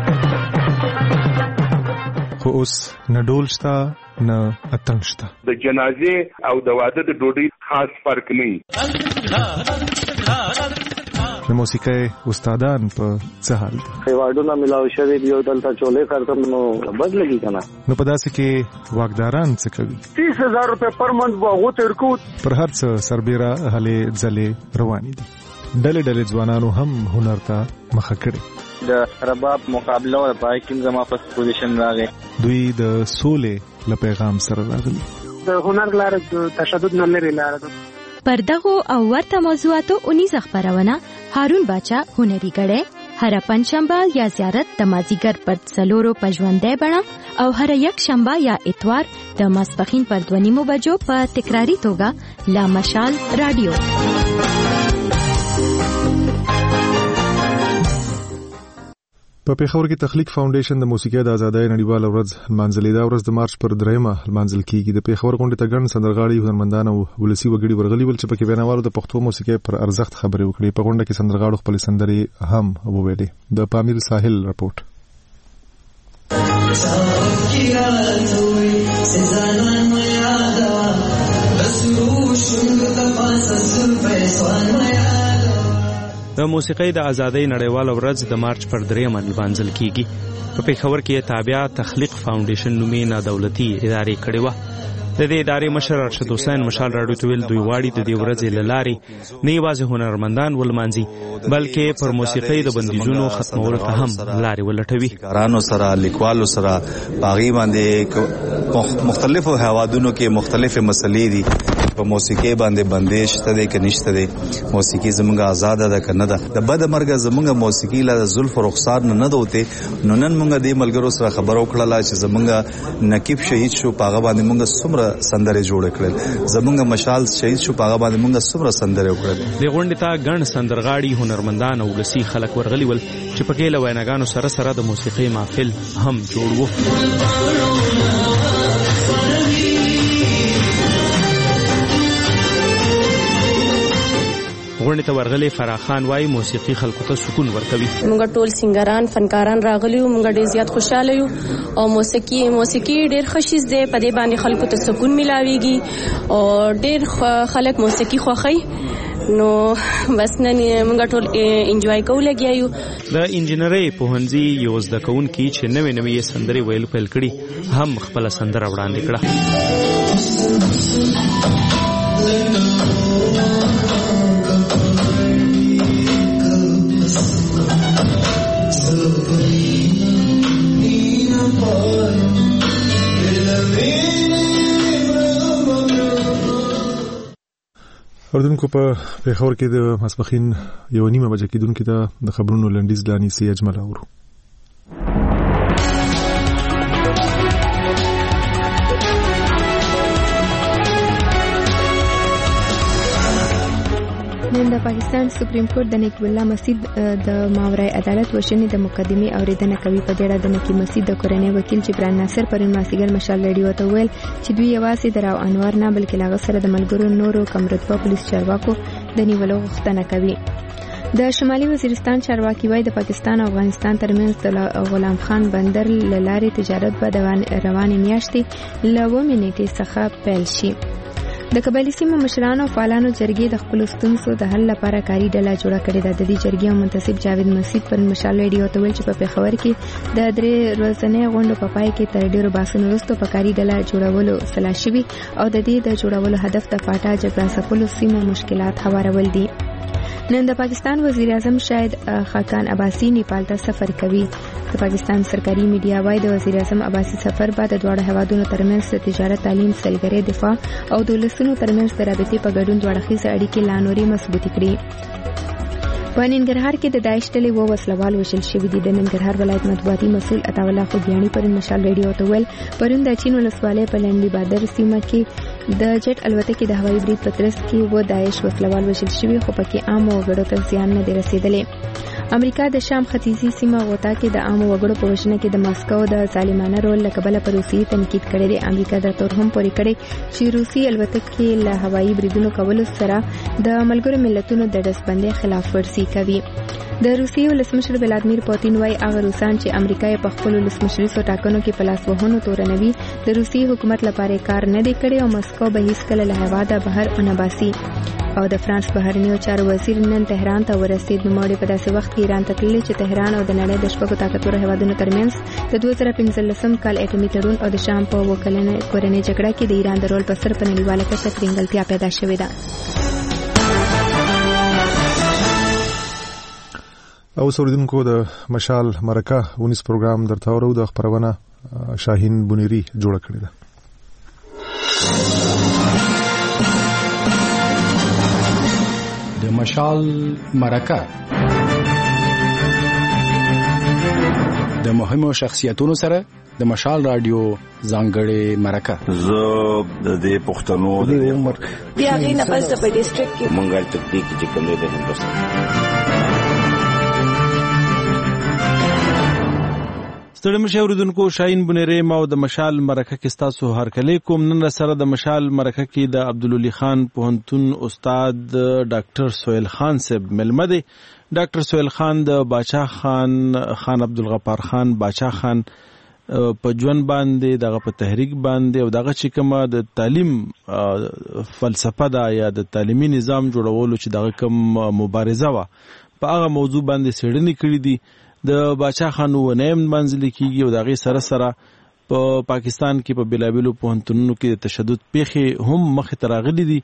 خو اوس نه ډول شته نه اتڼ شته. د جنازې او د واده د ډوډۍ خاص فرق نه وي. د موسیقۍ استادان په څه حال دي؟ ایوارډونه ملاو شوي دي او دلته چولې کارتم نو بد لګي کنه. نو په داسې کې واکداران څه کوي؟ تیس هزار روپے پر منت به هغو ته ورکو. پر هر څه سربیره هلې ځلې روانې دي. ډلې ډلې ځوانانو هم هنر ته مخه کړې. د رباب مقابله او پای کې زما په پوزیشن راغی. دوی د سولې له پیغام سره راغلي. د هنر لاره د تشدد نه لري لاره ده. پر دغه او ورته موضوعاتو اونیزه خبرونه هارون باچا هنري غړې هر پنځشنبه یا زیارت د مازیګر پر څلورو پژوندې بڼه او هر یک شنبه یا اتوار د ماسپخین پر دوه نیمو بجو په تکراری توګه لا مشال رادیو. په پیښور کې تخلیق فاونډیشن د موسیقۍ د ازادۍ نړیواله ورځ لمانځلې ده. ورځ د مارچ پر دریمه لمانځل کیږي. د پیښور غونډې ته ګڼ سندرغاړي، هنرمندان او ولسي وګړي ورغلي ول چې پکې ویناوالو د پښتو موسیقۍ پر ارزښت خبرې وکړي. په غونډه کې سندرغاړو خپل سندرې هم وویلې. د پامیر ساحل رپورټ. د موسیقۍ د ازادۍ نړیواله ورځ د مارچ پر دریمه لمانځل کیږي. په پیښور کې تابع تخلیق فاونډیشن نومي نه دولتي ادارې کړې وه. د دې ادارې مشر ارشد حسین مشال راډیو ته ویل دوی غواړي د دې ورځې له لارې نه یوازې هنرمندان ولمانځي بلکې پر موسیقۍ د بندیزونو ختمولو ته هم لارې ولټوي. کارانو سره، لیکوالو سره باغی باندې مختلفو هوادونو کې مختلفې مسلې دي. په موسیقۍ باندې بندیش ته دی که نشته دی. موسیقي زمونږ آزاده ده که نه ده. د بد مرګه زمونږ موسیقي له زلف او رخسار نه نه دوته. نو نن مونږ دې ملګرو سره خبرو کړله چې زمونږ نقیب شهید شو، پاغه باندې مونږ څومره سندره جوړ کړل. زمونږ مشال شهید شو، پاغه باندې مونږ څومره سندره وکړل. د غونډې ته ګڼ سندرغاړي، هنرمندان او ولسي خلک ورغلي ول چې پکې له ویناګانو سره سره د موسیقۍ محفل هم جوړ و. غونډې ته ورغلي فرح خان وايي موسیقي خلکو ته سکون ورکوي. موږ ټول سنگران فنکاران راغلي یو، موږ ډېر زیات خوشاله یو او موسیقي موسیقي ډېر خوشیز دی، په دې باندې خلکو ته سکون ملاويږي او ډېر خلک موسیقي خوښي. نو بس نن موږ ټول انجوای کوو لګیا یو. د انجینرۍ پوهنځي یو زده کوونکي چې نوې نوې سندرې ویل پیل کړي هم خپل سندره وړاندې کړه. اوردونکو په پیښور کې د ماسپخین یو نیمه بجې کېدونکې ته د خبرونو لنډیز لانی سي اجمل اورو. نن د پاکستان سپریم کورټ د نقیب الله مسعود د ماورای عدالت وشنې د مقدمې اوریدنه کوي. په دې اړه د نقیب مسعود د کورنۍ وکیل جبران ناصر پرون مازدیګر مشال ریډیو ته ویل چې دوی یوازې د راو انور نه بلکې له هغه سره د ملګرو نورو کمرتبه پولیس چارواکو د نیولو غوښتنه کوي. د شمالي وزیرستان چارواکي وايي د پاکستان او افغانستان ترمنځ د غلام خان بندر له لارې تجارت به روانې میاشتې له اوومې نیټې څخه پیل شي. د قبایلي سیمو مشرانو او فعالانو جرګې د خپلو ستونزو د حل لپاره کاري ډله جوړه کړې ده. د دې جرګې منتصب جاوید مسعود پر مشال ریډیو ته ویل چې په پېښور کې د درې ورځنۍ غونډو په پای کې تر ډېرو بحثونو وروسته په کاري ډله جوړولو سلا شوي او د دې د جوړولو هدف د فاټا جګړه ځپلو سیمو مشکلات هوارول دي. نن د پاکستان وزیر اعظم شاهد خاقان عباسی نیپال ته سفر کوي. د پاکستان سرکاري میډیا وايي د وزیر اعظم عباسی سفر بعد د دواړو هیوادونو ترمنځ د تجارت، تعلیم، سیلګرۍ، دفاع او د ولسونو ترمنځ د رابطې په ګډون دوه اړخیزه اړیکې لا نورې مضبوطې کړي. په ننګرهار کې د داعش ډلې وو وسلوال وژل شوي دي. د ننګرهار ولایت مطبوعاتي مسؤل عطاالله خوګیاڼي پرون مشال ریډیو ته ویل پرون د چین ولسوالۍ په لنډي بادر سیمه کې د جټ الوتکې د هوایي برید په ترڅ کې و داعش وسلوال وژل شوي، خو پکې عام وګړو ته زیان نه دی رسېدلی. امریکا د شام ختیځي سیمه غوطه کې د عام وګړو په وژنه کې د ماسکو د ظالمانه رول له کبله په روسیې تنقید کړی دی. امریکا دا تور هم پورې کړی چې روسي الوتکې له هوایي بریدونو کولو سره د ملګرو ملتونو د ډسبندۍ خلاف ورزي کوي. د روسیې ولسمشر ولادیمیر پوتین وايي هغه روسان چې امریکا یې په خپل ولسمشریزو ټاکنو کې په لاس وهنو تورنوي د روسیې حکومت لپاره کار نه دی کړی او مسکو به هیڅکله له هیواده بهر ونه باسي. او د فرانس بهرنیو چارو وزیر نن تهران ته ورسید. نوموړی په داسې وخت کې ایران ته تللی چې تهران او د نړۍ د شپږو طاقتورو هیوادونو ترمنځ د دوه زره پنځلسم کال اټومي تړون او د شام په اووه کلنه کورنۍ جګړه کې د ایران د رول په سر په نړیواله کچه ترینګلتیا پیدا شوې ده. او سوریدونکو د مشال مرکه ونیس پروګرام درته ورو د خبرونه شاهین بونيري جوړ کړی ده. د مشال مرکه د مهمو شخصیتونو سره د مشال رادیو ځانګړې مرکه. زه د دې پښتنو د عمر بیا غي نه پس په ډیسټریکټ کې مونږه تکتیک چې کوم دی د هندوستان ستړي مشه اوریدونکو شاهین بونيري ما د مشال مرکه کې ستاسو هرکلی کوم. نن سره د مشال مرکه کې د عبدالولي خان پوهنتون استاد ډاکټر سهیل خان صاحب ملمه دی. ډاکټر سهیل خان د باچا خان خان عبدالغفار خان باچا خان په ژوند باندې دغه په تحریک باندې او دغه چې کومه د تعلیم فلسفه ده یا د تعلیمي نظام جوړولو چې دغه کوم مبارزه وه په هغه موضوع باندې څېړنې کړې دي. د باچا خان ونیم منځل کېږي او دغه سره سره په پا پاکستان کې په بلابلو پوهنتونونو کې د تشدد پیښې هم مخې ته راغلي دي.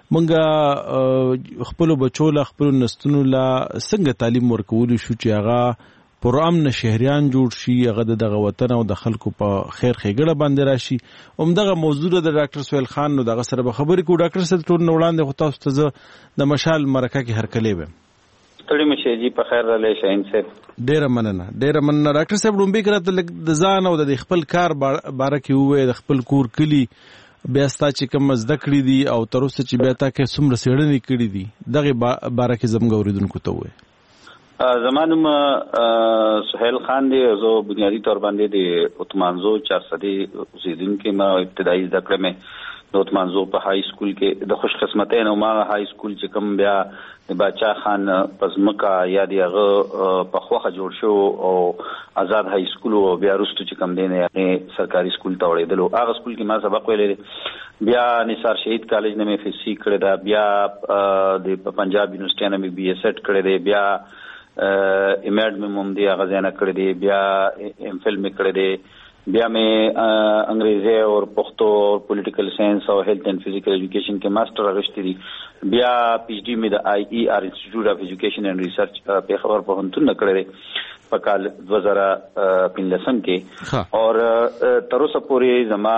مونږ خپل بچو له خپل نستونو لا څنګه تعلیم ورکول شو چې هغه پرامن شهريان جوړ شي، هغه دغه وطن او د خلکو په خیر ښېګړه باندې راشي. همدغه موضوع د ډاکټر سهیل خان نو دغه سره به خبرې کوو. ډاکټر صاحب ټول وړاندې خو تاسو ته زه د مشال مرکه کې هرکلی ویم. ستړي مشه جی په خیر رالی شاهین صاحب. ډیره مننه ډیره مننه ډاکټر صاحب. لومبي کړه د ځان او د خپل کار باره کې ووایي، د خپل کور کلی بیا ستا چې کوم زده کړې دي او تر اوسه چې بیا تا کې څومره څېړنې کړې دي دغه باره کې زموږ اورېدونکو ته ووایي. زما نوم سهیل خان دی. زه بنیادي طور باندې د اتمانزو چارسدي اوسېدونکی ما ابتدایي زده کړې مې دوت منزو په های سکول کې د خوش قسمتۍ نو ما های سکول چې کوم بیا د باچا خان پزمکا یا دیغه په خوخه جوړ شو او آزاد های سکول او بیا رستو چې کوم دینه سرکاري سکول ته وړېدل هغه سکول کې ما سبق ویلې بیا نثار شهید کالج نه مې فیسي کړی دا بیا د پنجاب یونیورسيټي نه مې بي ایس اټ کړی دی بیا ایمډ مې موم دی هغه ځای نه کړی دی بیا ایم فل مې کړی دی بیا میں انگریزی اور پختو اور پولیٹیکل سائنس اور ہیلتھ اینڈ فزیکل ایجوکیشن کے ماسٹر اغشتی دی بیا پی ایچ ڈی میں دا آئی ای آر انسٹیٹیوٹ آف ایجوکیشن اینڈ ریسرچ پیښور پوهنتون نه کړی په کال دو هزار پنځلسم کې اور تر اوسه پورې زما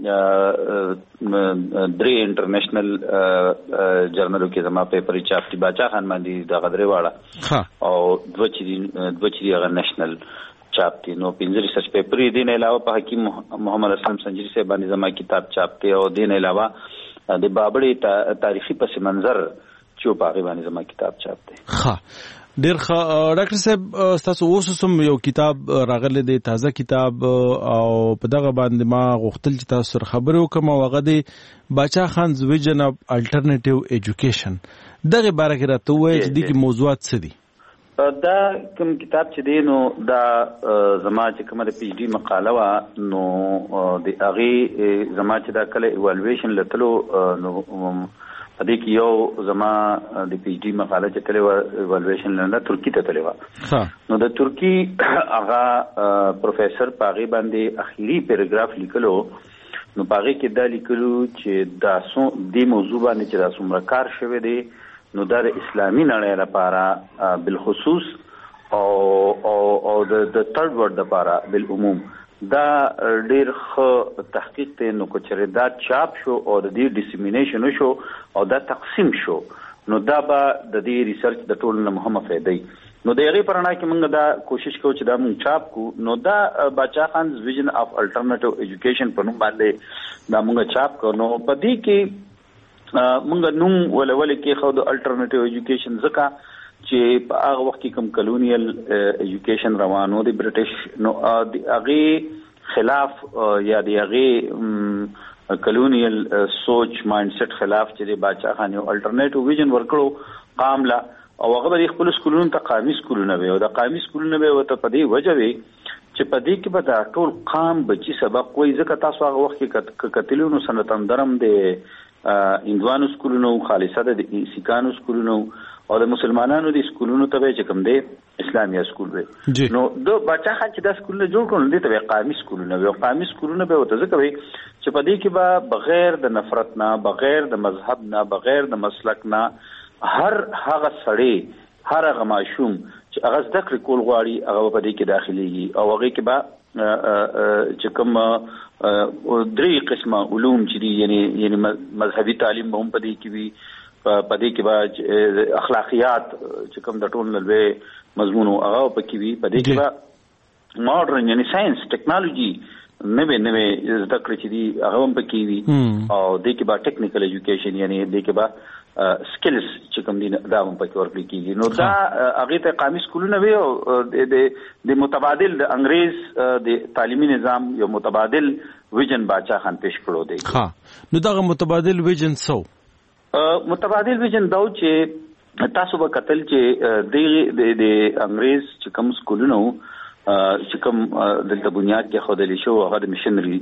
درې انټرنیشنل جرنلو کې زما پیپر چاپ دی باچا خان باندې د غدري واړه او دوه چې دوه چې هغه نېشنل چاپ دی نو پنځه ریسرچ پیپر یې دین علاوه په حکیم محمد اسلم سنجری سے باندې زما کتاب چاپ دی او دین علاوه د بابړې تاریخي پس منظر چې په هغه باندې زما کتاب چاپ دی. ها ډیر ښه ډاکټر صاحب تاسو اوس هم یو کتاب راغلی دی تازه کتاب او په دغه باندې ما غوښتل چې تاسو سره خبرې وکړم او هغه دی باچا خان ویژن اف الټرنیټیو ایجوکیشن دغه باره کې راته ووایئ چې دغه موضوعات څه دي. دا کوم کتاب چې دی نو دا زما چې کومه د پی ایچ ډي مقاله وا نو د هغه زما چې دا کله ایوالویشن لتلو نو په دې کې یو زما د پی ایچ ډي مقاله چې کله ایوالویشن لنده ترکی ته تللی و نو د ترکی هغه پروفیسور پاغي باندې اخیری پیراګراف لیکلو نو پاغي کې دا لیکلو چې دا سو د موضوع باندې چې دا څومره کار شوی دی نو دا اسلامي نړۍ لپاره بالخصوص او او او د تھرد ورلد لپاره بالعموم دا ډیر ښه تحقیق ته نو کوچره دا چاپ شو او د دې ډیسیمینیشن شو او دا تقسیم شو نو دا به د دې ریسرچ د ټولو نه مهمه فائدې نو د هغې پرانا کې موږ دا کوشش کوو چې دا موږ چاپ کو نو دا باچا خان ویژن اف الټرنیټیو ایجوکیشن په نوم باندې دا موږ چاپ کو نو په دې کې مونږ نوم ولول کې خو د الټرنیټیو ایجوکیشن ځکه چې په هغه وخت کې کوم کلونیل ایجوکیشن روانو د برټش نو هغه خلاف یا د هغه کلونیل سوچ مایند سیټ خلاف چې د باچا خان یو الټرنیټیو ویژن ورکړو قام لا او هغه د خپل سکولونو ته قامي سکولونه وي او د قامي سکولونه به وته په دې وجه وي چې په دې کې به دا ټول قام بچي سبق کوي ځکه تاسو هغه وخت کې کتلونو سنتم درم د اندوانو سکولونو خالصه د سیکانو سکولونو او د مسلمانانو د سکولونو ته چې کوم دی اسلامي سکول وي نو د باچا خان چې دا سکولونه جوړ کړل دي ته قامي سکولونه وي او قامي سکولونه به وته ځکه وي چې په دې کې به بغیر د نفرت نه بغیر د مذهب نه بغیر د مسلک نه هر هغه سړی هر هغه ماشوم چې هغه زده کړې کول غواړي هغه په دې کې داخليږي او هغه کې به چې کوم درې قسمه علوم چې دي یعنی یعنی مذهبي تعلیم به هم په دې کې وي په دې کې به اخلاقیات چې کوم د ټول لوی مضمون هغه په کې وي په دې کې به ماډرن یعنی ساينس ټیکنالوژي نوې نوې زده کړې چې دي هغه هم په کې وي او دې کې به ټیکنیکل ایجوکیشن یعنی دې کې به سکلز چې کوم دي دا هم په کې ورکړي کېږي نو دا هغه ته قامي سکولونه وي او د د متبادل د انګريز د تعلیمي نظام یو متبادل ویژن باچا خان پیش کړو دی. ها نو دا متبادل ویژن سو متبادل ویژن دا چې تاسو به کتل چې د د انګريز چې کوم سکولونه چې کوم دلته بنیاد کې خودلی شو هغه د میشنري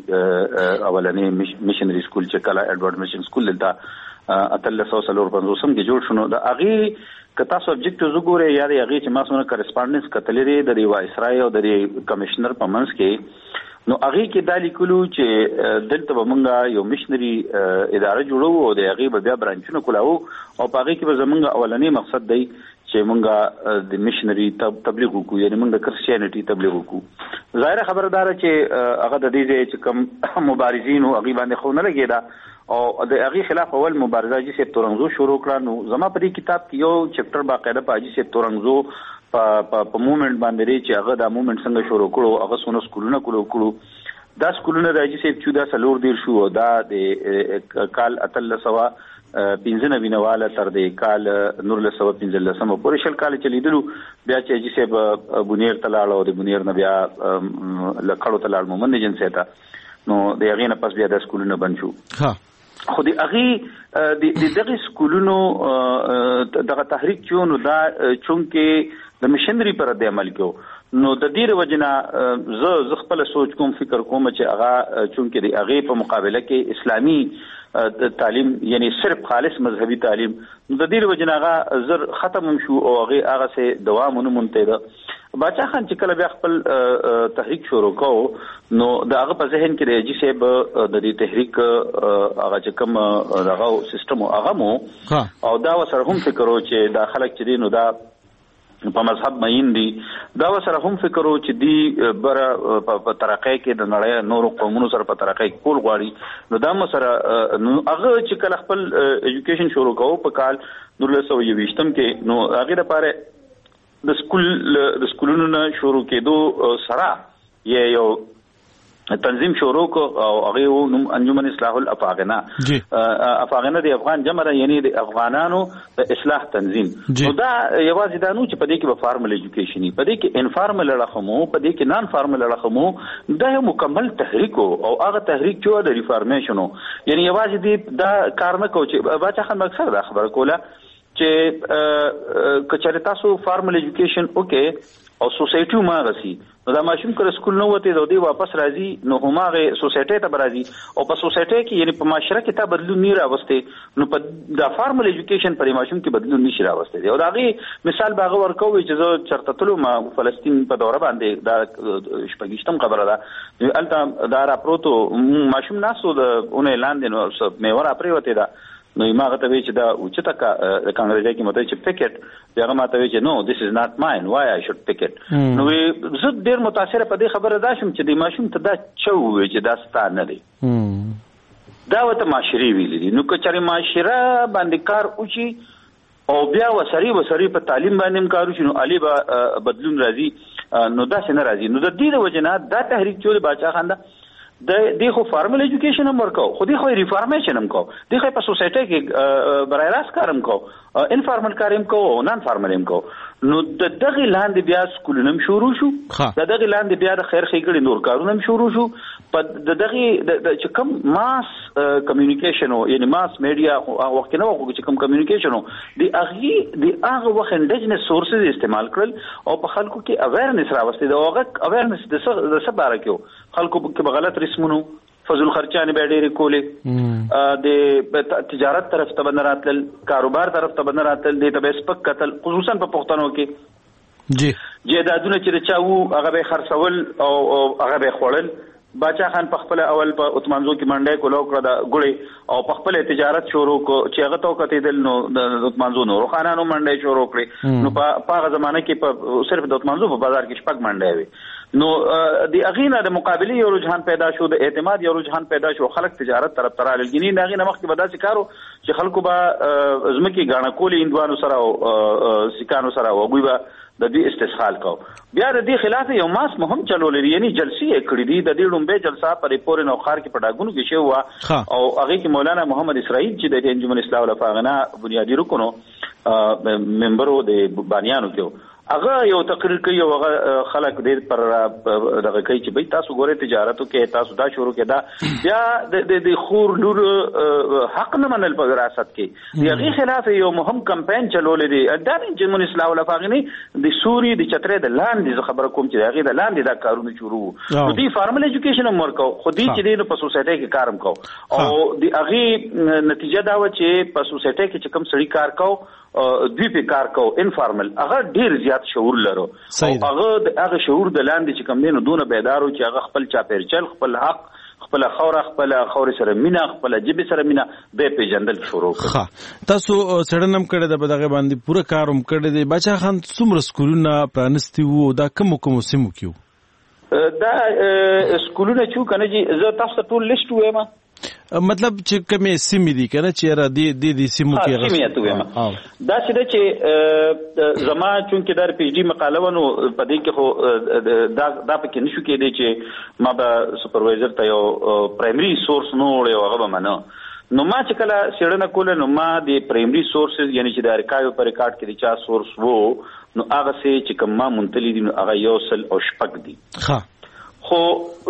اولنې میشنري سکول چې کله اډوارډ میشن سکول دلته اتل سو سلور پنځوسم کې جوړ شنو د اغي کتا سبجیکټ زګوره یا د اغي چې ما سره کرسپانډنس کتلې د وایسرای او د کمشنر په منځ کې نو اغي کې د لیکلو چې دلته ومنګا یو میشنري اداره جوړو او د اغي بیا برانچونه کولاو او په اغي کې به زمونږ اولنې مقصد دی چې مونږه د میشنري تبلیغ وکړو یعنی مونږ د کرسچینټي تبلیغ وکړو ظاهر خبردار چې هغه د دې چې کوم مبارزین او اغي باندې خو نه لګیدا او د اغي خلاف اول مبارزه چې سپ تورنګزو شروع کړه نو زما په دې کتاب کې یو چپټر باقاعده په اجي سپ تورنګزو په په موومېنټ باندې چې هغه د موومېنټ څنګه شروع کړو هغه سونه سکولونه کولو کړو دا سکولونه د اجي سپ چودا سلور دیر شو دا د کال اتل سوا پنځه نوینواله تر د کال نور له سوا پنځه لسمه پورې شل کال چلیدلو بیا چې اجي سپ بنیر تلاړو د بنیر نه بیا لکړو تلاړ مومن جن سیتا نو د هغه نه پس بیا د سکولونه بند شو. ها خو د هغه د دغه سکولونو دغه تحریک چونو دا چونکه د مشنری پر د عمل کو نو د دې وجنه ز ز خپل سوچ کوم فکر کوم چې هغه چونکه د هغه په مقابله کې اسلامی تعلیم یعنی صرف خالص مذهبي تعلیم د دې وجنه هغه زر ختم شو او هغه هغه سه دوامونه منتظر باچا خان چې کله بیا خپل تحریک شروع کو نو د هغه په ذهن کې دی چې به د دې تحریک هغه چې کوم هغه سیستم هغه مو او دا وسره هم فکر و چې دا خلک چې دي نو دا په مذهب مین دي دا وسره هم فکر و چې دی بر په ترقې کې د نړۍ نورو قومونو سره په ترقې کول غواړي نو دا مو سره هغه چې کله خپل ایجوکیشن شروع کوو په کال نولس سوه یوویشتم کې نو هغه لپاره د سکول د سکولونو نه شروع کېدو سره یو تنظیم شروع کو او هغه نوم انجمن اصلاح الافاغنه افاغنه د افغان جمع یعنی د افغانانو د اصلاح تنظیم نو دا یوازې دا نو چې په دې کې به فارمل ایجوکیشن په دې کې انفارمل لړخمو په دې کې نان فارمل لړخمو دا یو مکمل تحریک او هغه تحریک چې د ریفارمیشن یعنی یوازې دې دا کار نه کو چې باچا خان مقصد دا خبره کوله چې کچره تاسو فارمل ایجوکیشن اوکې او سوسایټي ما غسي نو دا ماشوم کله سکول نه وته دوی واپس راځي نو هماغه سوسایټي ته راځي او په سوسایټي کې یعنی په معاشره کې تا بدلون نه راوسته نو په دا فارمل ایجوکیشن پر ماشوم کې بدلون نشي راوسته او دا غي مثال باغ ورکوي چې زه چرته تلو ما فلسطین په دوره باندې دا شپږشتم خبره ده الته دا را پروتو ماشوم ناسو د اون اعلان دي نو میور اپریوته دا نو ما غته وی چې دا اوچته کا کانګریزي کې مته چې پکټ هغه ماته وی چې نو this is not mine why I should pick it نو زه ډیر متاثر په دې خبره دا شم چې د ماشوم ته دا چو وی چې دا ستانه دی دا وته معاشري ویلي نو کچاري معاشره باندې کار اوچی او بیا وسري وسري په تعلیم باندې کارو شنو علي بدلون راځي نو دا څنګه راځي نو د دې د وجنه دا تحریک چې باچا خاندا د دې خو فارمل ایجوکیشن هم ورکو خو دې خو ریفارمیشن هم کو دې خو په سوسایټي کې برای راست کارم کو انفارمل کارم کو او نان فارمل هم کو نو د دغه لاندې بیا سکولونه شروع شو د دغه لاندې بیا د خیر خېګړي نور کارونه شروع شو په د دغه چې کوم ماس کمیونیکیشن او یعنی ماس میډیا او وخت نه وخت چې کوم کمیونیکیشن دی هغه دی هغه وخت انډیجنس سورسز استعمال کړل او په خلکو کې اویرنس راوستي دا هغه اویرنس د څه څه باره کې خلکو کې غلط رسمونو فضل خرچانه به ډېرې کولې د تجارت طرف ته بن راتل کاروبار طرف ته بن راتل د تبه سپک قتل خصوصا په پښتنو کې جی جیدادونه چې چاو هغه به خرڅول او هغه به خوړل باچا خان په خپل اول په عثمانزو کې منډه کولو کړه د ګړې او په خپل تجارت شروع کو چې هغه تو کته دل نو د عثمانزو نو خانانو منډه شروع کړې نو په هغه زمانه کې په صرف د عثمانزو په بازار کې شپږ منډه وي نو د اغینا د مقابله یو رجحان پیدا شو د اعتماد یو رجحان پیدا شو خلک تجارت طرف تر لګینی دا غینه مخکې به داسې کارو چې خلکو به زمکی غاڼه کولی اندوانو سره او سکانو سره وګوي به د دې استسخال کو بیا د دې خلاف یو ماس مهم چلولې یعنی جلسې کړې دي د دې لومبه جلسه پر پورې نو خار کې پډاګونو کې شو او هغه کې مولانا محمد اسرائیل چې د انجمن اصلاح الافاغنه بنیادی رکنو ممبرو د بانیانو کې هغه یو تقریر کوي او هغه خلک دې پر دغه کوي چې به تاسو ګوره تجارتو کې تاسو دا شروع کړه بیا د د خور لور حق نه منل په وراثت کې یغي خلاف یو مهم کمپاین چلولې دي دا نه چې من اصلاح الافاغنی د سوري د چترې د لاندې خبره کوم چې هغه د لاندې دا کارونه شروع نو دی فارمل ایجوکیشن هم ورکو خو دې چې د په سوسایټي کې کارم کو او د هغه نتیجه دا و چې په سوسایټي کې چې کوم سړي کار کو دوی په کار کو انفارمل هغه ډیر زیات شعور لرو او هغه هغه شعور د لاندې چې کوم دینو دونه بیدارو چې هغه خپل چا پیرچل خپل حق خپل خوره خپل خور سره مینا خپل جيب سره مینا به پیجندل شروع کړ تاسو سړنم کړه د بدغه باندې پوره کاروم کړه دی بچا خان څومره سکولونه پرانستی وو دا کوم کوم سیمو کیو دا سکولونه چې کنه چې زه تاسو ټول لیست وایم مطلب چې کومه سیمې دي کنه چې را دي د دې سیمو کې غوښتل دا چې زما چونکه در پی ایچ ډي مقاله ونه په دې کې خو دا دا پکې نشو کېدی چې ما به سپروایزر ته یو پرایمري سورس نو وړو هغه به منو نو ما چې کله سیړنه کوله نو ما د پرایمري سورسز یعنی چې د ارکایو پر ریکارډ کې د چا سورس وو نو هغه سي چې کوم ما منتلی دي نو هغه یو سل او شپږ دي ها خو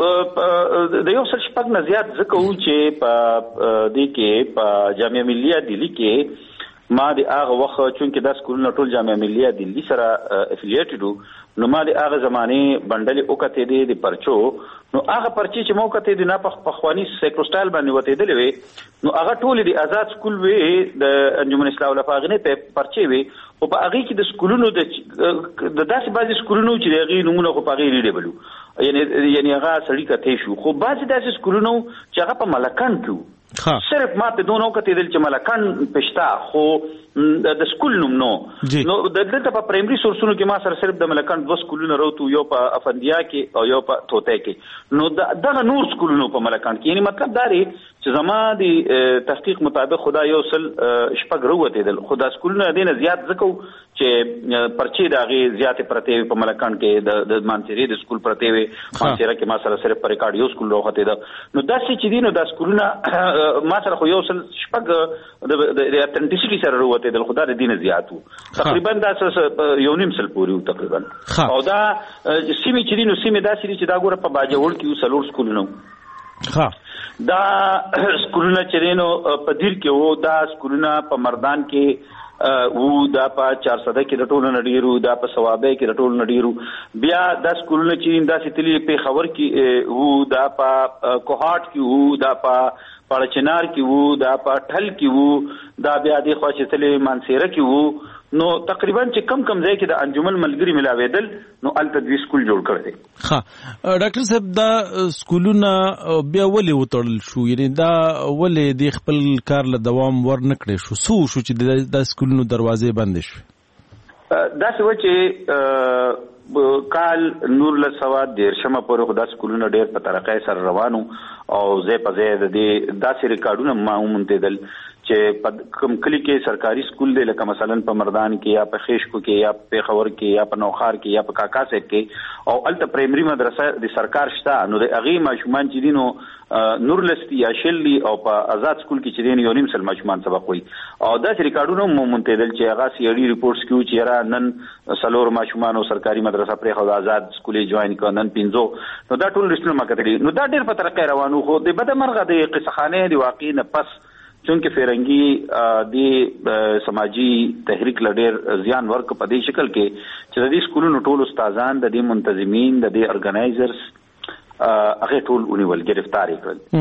د یو سل شپږ نه زیات ځکه و چې په دې کې په جامعه ملیه دلی کې ما د هغه وخت چونکې دا سکولونه ټول جامعه ملیه دلی سره افیلیټډ وو نو ما د هغه زمانې بندلې وکتې دي د پرچو نو هغه پرچې چې مو کتې دي نه په پخوانی سیکروسټایل باندې وته دي وي نو هغه ټول د آزاد سکول وي د انجمن اسلام الافغاني په پرچې وي او په هغه کې د سکولونو د داسې بعضي سکولونو چې دغه نمونه خو په هغه ریډیبلو یعنی یعنی هغه سړی کته شو خو بعضي داسې سکولونو چې هغه په ملکان کې صرف ما ته دونو کته دل چې ملکان پښتا خو د سکول نوم نو نو د دلته په پرایمري سورسونو کې ما سره صرف د ملکان دوه سکولونه راوته یو په افندیا کې او یو په توته کې نو دغه نور سکولونو په ملکان کې یعنی مطلب دا دی چې زما د تحقیق مطابق خدا یو سل شپږ وروته دل خدا سکولونه دینه زیات زکو چې پرچې داغي زیات پرته په ملکان کې د مانچری د سکول پرته وي مانچری کې ما سره صرف پر ریکارډ یو سکول راوته ده نو داسې چې دینو د سکولونه ما سره خو یو سل شپږ د اتنټیسټي سره وروته د خدای دینه زیاتو تقریبا دا یو نیم سل پوري تقریبا او دا سیمه چې دینو سیمه دا سری چې دا ګوره په باجوړ کې یو سلور سکولونه ها دا سکولونه چې دینو په دیر کې وو دا سکولونه په مردان کې وو دا په چار سده کې د ټولو نډیرو دا په ثوابه کې د ټولو نډیرو بیا دا سکولونه چې دا ستلی په خبر کې وو دا په کوهاټ کې وو دا په پړچنار کې وو دا په ټل کې وو دا بیا د خواشتلې مانسیره کې وو نو تقریبا چې کم کم ځای کې د انجمن ملګری ملاویدل نو ال تدوی سکول جوړ کړ دي ها ډاکټر صاحب دا سکولونه بیا ولې وټړل شو یعنی دا ولې د خپل کار له دوام ورنکړې شو سو شو چې د سکولونو دروازې بند شي دا څه و چې کال نور له سواد د شمه پر خدا سکولونه ډېر په طریقې سره روانو او زه په زه د داسې ریکارډونه ما ومنتدل چې په کوم کلی کې سرکاري سکول دی لکه مثلا په مردان کې یا په خیشکو کې یا په خور کې یا په نوخار کې یا په کاکا سیب کې او الته پرایمري مدرسه د سرکار شته نو د اغي ماشومان چې دینو نور لستی یا شلی او په آزاد سکول کې چې دین یو نیم سل ماشومان سبق وي او دا ریکارډونه مو منتدل چې هغه سی ډي ریپورټس کیو چې را نن سلور ماشومان او سرکاري مدرسه پرې خو آزاد سکولې جوائن کړه نن پینځو نو دا ټول رښتینی مکتري نو دا ډېر په طریقې روانو خو د بده مرغه د قصخانه دی واقع نه پس چونکه فرنګي د سماجی تحریک لډیر زیان ورک په دې شکل کې چې د دې سکولونو ټول استادان د دې منتظمین د دې ارګنایزرز هغه ټول ونیول گرفتار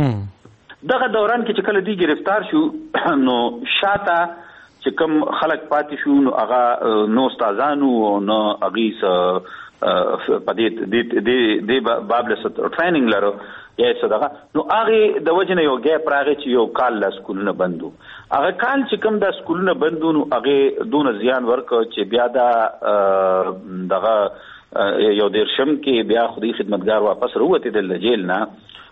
کړل دغه دوران کې چې کله دی گرفتار شو نو شاته چې کوم خلک پاتې شو نو هغه نو استادانو نو اغیس په دې د د باب له ټریننګ لرو یا صدقه نو هغه د وجنه یو ګیپ راغی چې یو کال لا سکولونه بندو هغه کال چې کوم د سکولونه بندو نو هغه دون زیان ورک چې بیا دا دغه یو دیرشم کې بیا خودي خدمتګار واپس وروته د جیل نه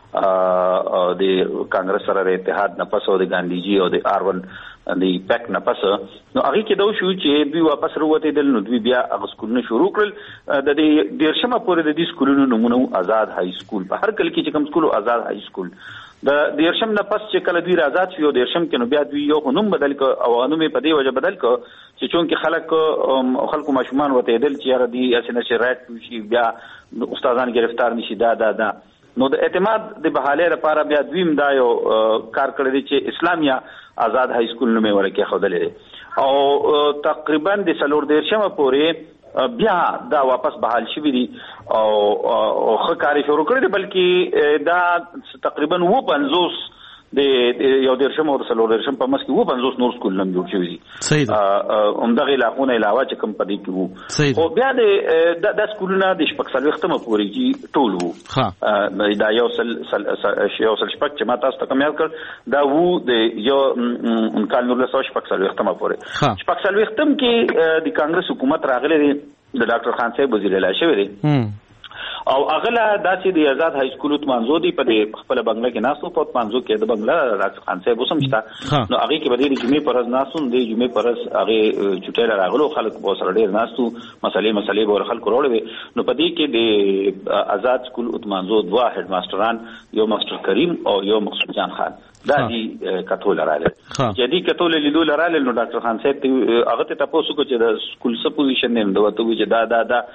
د کانګرس سره د اتحاد نه پس او د ګاندھی جی او د آر ون د پیک نه پس نو هغه کې دا شو چې بي واپس وروته د نو دوی بیا هغه سکولونه شروع کړل د دې دیرشمه پورې د دې سکولونو نمونه آزاد های سکول په هر کله کې چې کوم سکول آزاد های سکول د دیرشم نه پس چې کله دوی آزاد شو دیرشم کې نو بیا دوی یو نوم بدل ک او نوم په دې وجه بدل ک چې چونکه خلک خلکو ماشومان وته دل چې را دي اسنه چې رائټ شي بیا استادان گرفتار نشي دا دا دا نو د اعتماد د بحاله لپاره بیا دویم دا یو کار کړی دی چې اسلامیه آزاد های سکول نوم ورکه خدلې او تقریبا د سلور دیرشمه پورې بیا دا واپس بحال شوی دی او خو کاری شروع کړی دی بلکې دا تقریبا و پنځوس د یو درشم او سلور درشم په مس کې و پنځوس نور سکول نم جوړ شوی دي صحیح ا عمدغه علاقونه علاوه چې کوم پدې کې وو او بیا د د سکولونه د شپږ ختمه پورې کی ټول وو ها دا یو سل یو سل شپږ چې ما تاسو ته کوم یاد کړ دا وو د یو کال نور له شپږ ختمه پورې شپږ ختم کې د کانګرس حکومت راغله د ډاکټر خان صاحب وزیر اعلی شوی دی او اغله داسې د آزاد های سکول ته منځو دی په خپل بنگله کې ناسو په منځو کې د بنگله راځ خان صاحب وسمشتا نو هغه کې بدې د جمعې پرز ناسون دی جمعې پرز هغه چټه راغلو خلک په سره ډیر ناسو مسلې مسلې به خلک وروړي نو په دې کې د آزاد سکول ته منځو دوا هډ ماستران یو ماستر کریم او یو مقصود جان خان دا دی کتول رااله چې دې کتول لیدو رااله نو ډاکټر خان صاحب هغه ته تاسو کو چې د سکول څه پوزیشن نه دوته چې دا دا دا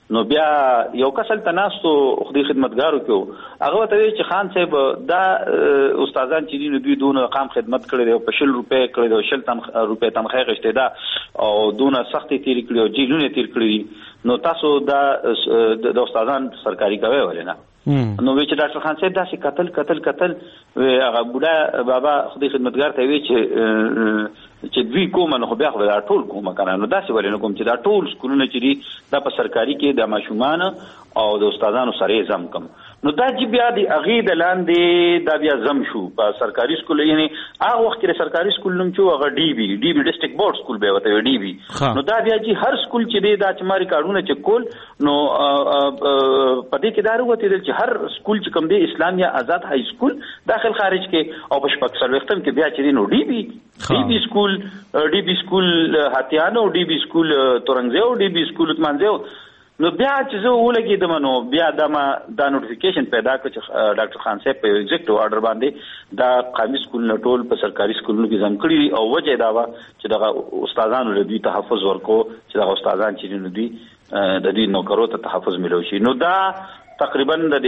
نو بیا یو کسل تناستو خدای خدمتګارو کې هغه ته چې خان صاحب دا استادان چې دي دوی دونه قام خدمت کړي دی په شل روپے کړي دی شل تن روپے تنخواه غشته دا او دونه سختي تیر کړي او جیلونه تیر کړي نو تاسو دا د استادان سرکاري کوي ولې نه نو وی چې ډاکټر خان صاحب داسې قتل قتل قتل هغه بوډا بابا خدای خدمتګار ته وی چې چې دوی کومه نو بیا خو دا ټول کومه کنه نو داسې ولې نه کوم چې دا ټول سکولونه چې دي دا په سرکاري کې د ماشومان او د استادانو سره زم کم نو دا چې بیا د اغې د لاندې دا بیا زم شو په سرکاري سکول یعنی هغه وخت کې سرکاري سکول نوم چې هغه ډي بي ډي بي ډیسټریکټ بورډ سکول به وته ډي بي نو دا بیا چې هر سکول چې دی دا چې ماري کارونه چې کول نو په دې کې دا وروته چې هر سکول چې کوم دی اسلامي آزاد های سکول داخل خارج کې او په شپږ سروختم کې بیا چې نو ډي بي ډي بي سکول ډي بي سکول هاتیانو ډي بي سکول تورنګزیو ډي بي سکول تمانځیو نو بیا چې زه ولګېدم نو بیا دا ما دا نوټیفیکیشن پیدا کړ چې ډاکټر خان صاحب په ایگزیکټیو آرډر باندې دا قومي سکولونه ټول په سرکاري سکولونو کې ځم کړي او وجه دا و چې دغه استادانو له دوی تحفظ ورکو چې دغه استادان چې نو دوی د دوی نوکرو ته تحفظ ملو شي نو دا تقریبا د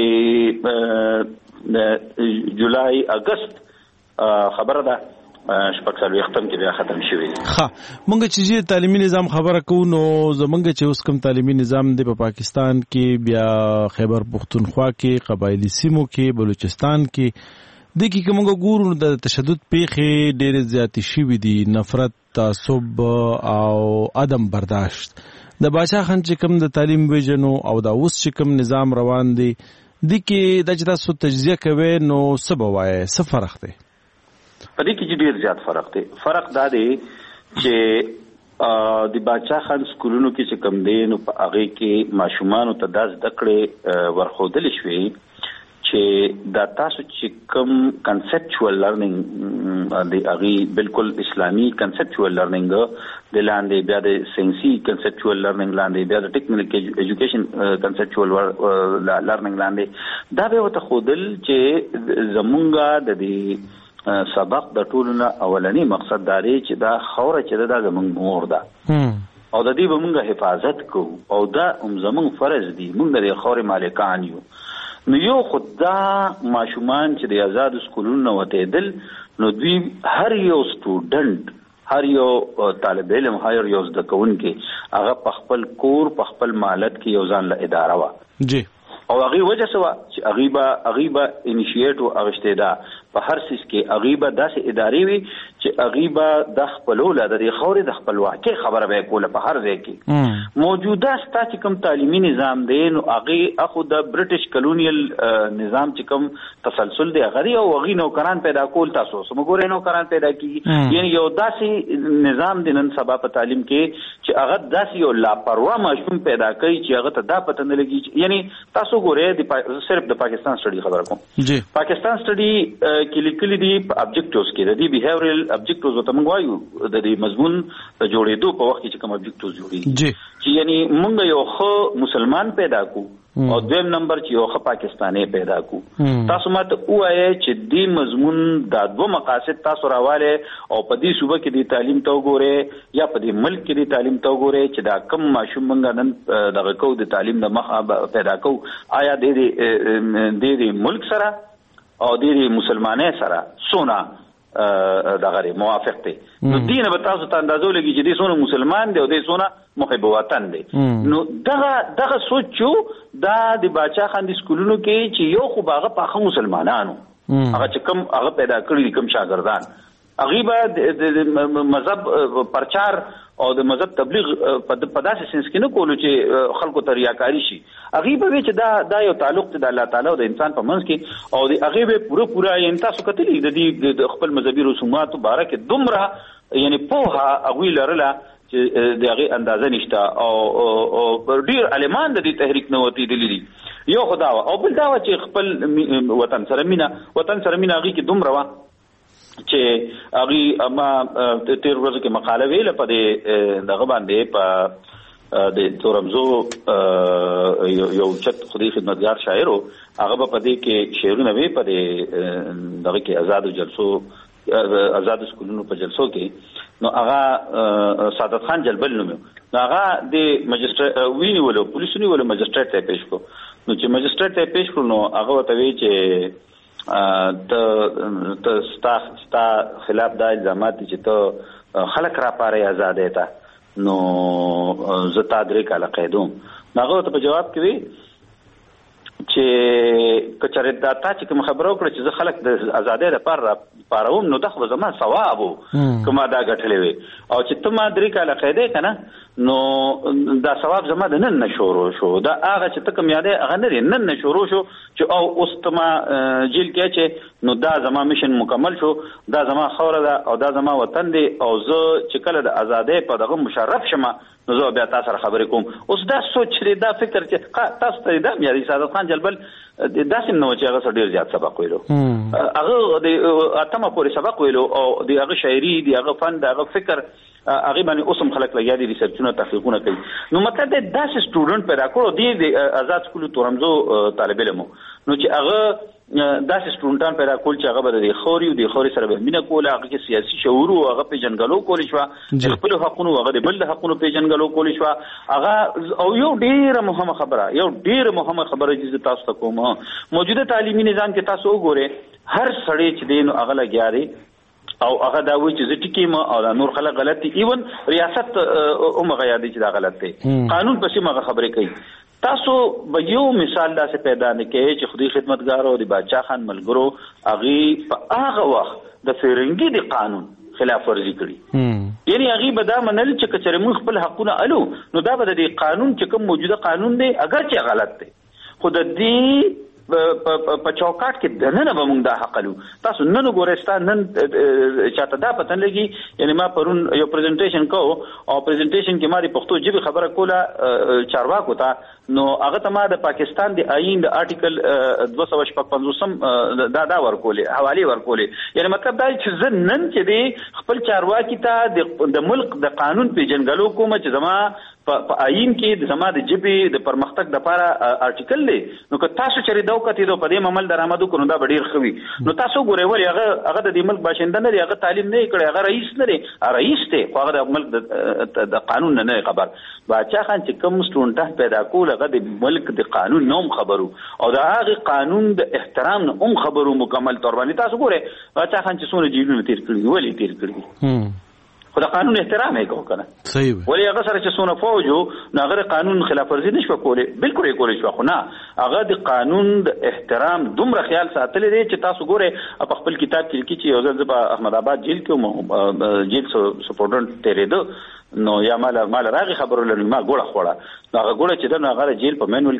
جولای اگست خبره ده شپږ سال وختم کې بیا ختم شوی ها مونږ چې تعلیمي نظام خبره کوو نو زمونږ چې اوس کوم تعلیمي نظام دی په پا پاکستان کې بیا خیبر پختونخوا کې قبایلی سیمو کې بلوچستان کې د کې کومه ګورو د تشدد پیښې ډېر زیاتې شوې دي نفرت تعصب او عدم برداشت د بادشاہ خان چې کوم د تعلیم ویژنو او دا اوس چې کوم نظام روان دی د کې د چې تاسو تجزیه کوي نو څه به وایي څه فرق دی په دې کې چې ډېر زیات فرق دی فرق دا دی چې د بادشاہ خان سکولونو کې چې کم دی نو په هغه کې ماشومانو ته دا زده کړې ورښودل شوې چې دا تاسو چې کوم کنسپچوال لرنینګ د هغه بالکل اسلامي کنسپچوال لرنینګ د لاندې بیا د ساينسي کنسپچوال لرنینګ لاندې بیا د ټیکنیکل ایجوکیشن کنسپچوال لرنینګ لاندې دا به وته خودل چې زمونږه د دې سبق د ټولنه اولنی مقصد داري چې دا خوره چې دا زمونږ مور ده او د دې به مونږه حفاظت کوو او دا هم زمونږ فرض دی مونږ د خوري مالکان یو نو یو خدا ماشومان چې د آزاد سکولونو وته دل نو دوی هر یو سټوډنټ هر یو طالب علم هر یو زده کوونکی هغه په خپل کور په خپل مالت کې یو ځان له اداره وا جی او هغه وجه سوا چې غیبه غیبه انیشیټ او اغشته ده په هر سیس کې غیبه داسې ادارې وي چې غیبه د خپل ولادت د خوري د خپل واقع خبره به کوله په هر ځای کې موجوده ستا چې کوم تعلیمي نظام دی نو هغه اخو د برټش کلونیل نظام چې کوم تسلسل دی هغه او هغه نوکران پیدا کول تاسو سمګورې نوکران پیدا کیږي یعنی یو داسې نظام د نن سبا په تعلیم کې چې هغه داسې یو لاپروا ماشوم پیدا کوي چې هغه ته دا پته نه لګي یعنی تاسو ګورې صرف د پاکستان سټډي خبره کوم جی پاکستان سټډي کې لیکلي دي په ابجیکټیوز کې د دې بیهیویرل ابجیکټیوز وته موږ وایو د دې مضمون د جوړېدو په وخت کې چې کوم ابجیکټیوز جوړي جی چې یعنی موږ یو خو مسلمان پیدا کو او دویم نمبر چې یو خو پاکستاني پیدا کو تاسو ماته وایي چې دې مضمون د دوه مقاصد تاسو راواله او په دې صوبه کې د تعلیم تو ګوره یا په دې ملک کې د تعلیم تو ګوره چې دا کم ماشوم منګ نن دغه کو د تعلیم د مخ پیدا کو آیا د دې ملک سره او د مسلمانانو سره سونا دغه موافق دي نو دین به تاسو ته اندازو لګي چې دې سونه مسلمان دي او دې سونه محب وطن دي نو دغه دغه سوچو دا د بادشاہ خان د سکولونو کې چې یو خو باغه پاخه مسلمانانو هغه چې کم هغه پیدا کړی کم شاګردان هغه د مذهب پرچار او د مذهب تبلیغ په داسې سنس کې نه کولو چې خلکو ته ریاکاری شي هغه به چې دا دا یو تعلق د الله تعالی او د انسان په منځ کې او د هغه به پوره پوره یې تاسو کتلی د دې خپل مذهبي رسومات مبارک دومره یعنی په هغه لرله چې د هغه اندازه نشته او ډیر علمان د دې تحریک نه وتی دي یو خدا او بل دا چې خپل وطن سره مینا وطن سره مینا هغه کې دومره چې هغه اما تیر ورځ کې مقاله ویله په دې دغه باندې په د تورمزو یو چت خدای خدمتګار شاعر هغه په دې کې شعرونه وی په دې دغه کې آزاد جلسو آزاد سکولونو په جلسو کې نو هغه سعادت خان جلبل نوم نو هغه د مجستریټ ویني ولو پولیسونی ولو مجستریټ ته پیښ کو نو چې مجستریټ ته پیښ کړو نو هغه ته وی چې ته ته ستا ستا خلاف د الزامات چې ته خلک را پاره آزاد ایتا نو زتا درې کاله قیدوم هغه ته په جواب کې وی چې کچره دا تا چې کوم خبرو کړ چې زه خلک د آزادۍ لپاره پاروم نو دغه زما ثواب کومه دا غټلې وي او چې ته ما درې کاله قیدې کنه نو دا ثواب زما د نن نشورو شو دا هغه چې ته کوم یادې هغه نه نن نشورو شو چې او اوس ته ما جیل کې چې نو دا زما میشن مکمل شو دا زما خوره ده او دا زما وطن دی او زه چې کله د آزادۍ په دغه مشرف شمه نو زه بیا تاسو سره خبرې کوم اوس دا سوچ لري دا فکر چې تاسو ته دا مې سعادت خان جلبل داسې نو چې هغه ډیر زیات سبق ویلو هغه د اتمه پورې سبق ویلو او د هغه شاعري د هغه فن د هغه فکر هغه باندې اوسم خلک لګیا دي ریسرچونه تحقیقونه کوي نو مطلب د داسې سټوډنټ پیدا کړو دی د آزاد سکول تورمزو طالب علم نو چې هغه داسې سټوډنټان پیدا کول چې هغه به د خوري او د خوري سره به مینه کوله هغه کې سیاسي شعور او هغه په جنګلو کول شو خپل حقوقو هغه د بل حقوقو په جنګلو کول شو هغه او یو ډیره مهمه خبره یو ډیره مهمه خبره چې تاسو ته کوم موجوده تعلیمي نظام کې تاسو وګورئ هر سړی چې دین هغه لګیاري او هغه دا وایي چې ټکی ما او نور خلک غلط دي ایون ریاست هم غیادي چې دا غلط دي قانون پسې مغه خبرې کوي تاسو به یو مثال داسې پیدا نه کوي چې خودي خدمتګار او د بادشاہ خان ملګرو اغي په هغه وخت د فرنګي د قانون خلاف ورزي کړی یعنی اغي به دا منل چې کچره موږ خپل حقونه الو نو دا به د قانون چې کوم موجوده قانون دی اگر چې غلط دی خو د دې په چوکاټ کې دنه به موږ دا حق الو تاسو نن ګورستا نن چاته دا پته لګي یعنی ما پرون یو پریزنټیشن کو او پریزنټیشن کې ما د پښتو ژبه خبره کوله چارواکو ته نو هغه ته ما د پاکستان د آئین د آرټیکل دوه سوه شپږ پنځوسم دا دا ورکولې حواله ورکولې یعنی مطلب دا چې زه نن چې دی خپل چارواکي ته د ملک د قانون پیژنګلو کوم چې زما په آئین کې د زما د جبې د پرمختګ د لپاره آرټیکل دی نو که تاسو چری دا وکړئ نو په دې عمل درآمدو کو نو دا ډیر خوي نو تاسو ګورئ ولې هغه هغه د دې ملک باشنده نه دی هغه تعلیم نه کړی هغه رئیس نه دی رئیس دی خو هغه د ملک د قانون نه نه خبر بادشاہ خان چې کوم سټوډنټ پیدا کول هغه د ملک د قانون نوم خبرو او د هغه قانون د احترام نه هم خبرو مکمل تور باندې تاسو ګورئ بادشاہ خان چې څونه جیلونه تیر کړی ولې تیر کړی خو د قانون احترام یې کوو کنه صحیح ولی هغه سره چې څونه فوجو نو هغه قانون خلاف ورزي نشو کولای بالکل یې کولای شو خو نه هغه د قانون د احترام دومره خیال ساتلی دی چې تاسو ګورئ په خپل کتاب کې لیکي چې یو ځل په احمد آباد جیل کې جیل سپورټنټ تیرېده نو یا مال مال راغی خبرو لري ما ګوړه خوړه هغه ګوړه چې د هغه جیل په منول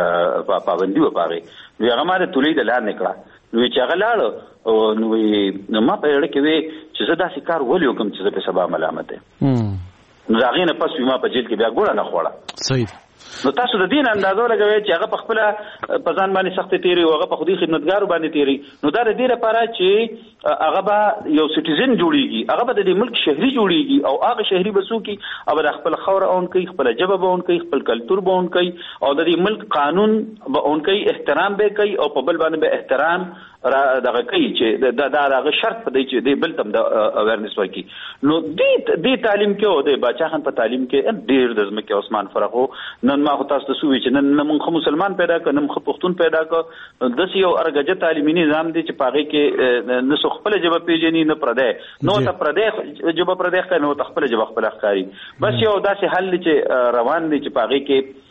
کې پابندي و پاره نو هغه ما د تولید لار نکړه نو چې هغه لاړ نو نو ما په اړه کې وی چې زه داسې کار ولې وکم چې زه په سبا ملامت یم نو هغه نه پس ما په جیل کې بیا ګوړه نه خوړه صحیح نو تاسو د دین اندازو لګوي چې هغه په خپل په ځان باندې سخت تیری او هغه په خودي خدمتګار باندې تیری نو دا د دې لپاره چې هغه به یو سټیزن جوړیږي هغه به د ملک شهري جوړیږي او هغه شهري بسو کې او د خپل خوره اون کوي خپل جبه به اون کوي خپل کلچر به اون کوي او د دې ملک قانون به اون کوي احترام به کوي او په بل باندې به احترام را دغه کوي چې دا دا هغه شرط دی چې د بل تم د اویرنس ورکی نو دې دې تعلیم کې او د بادشاہ خان په تعلیم کې ډېر د ځمکې اسمان فرق وو نن ما خو تاسو ته سوي چې نن موږ مسلمان پیدا کړ نن خو پښتون پیدا کړ د یو ارګجه تعلیمي نظام دی چې پاغه کې نه سو خپل جواب پیژني نه پردې نو ته پردې جواب پردې کړي نو خپل جواب خپل ښکاری بس یو داسې حل چې روان دي چې پاغه کې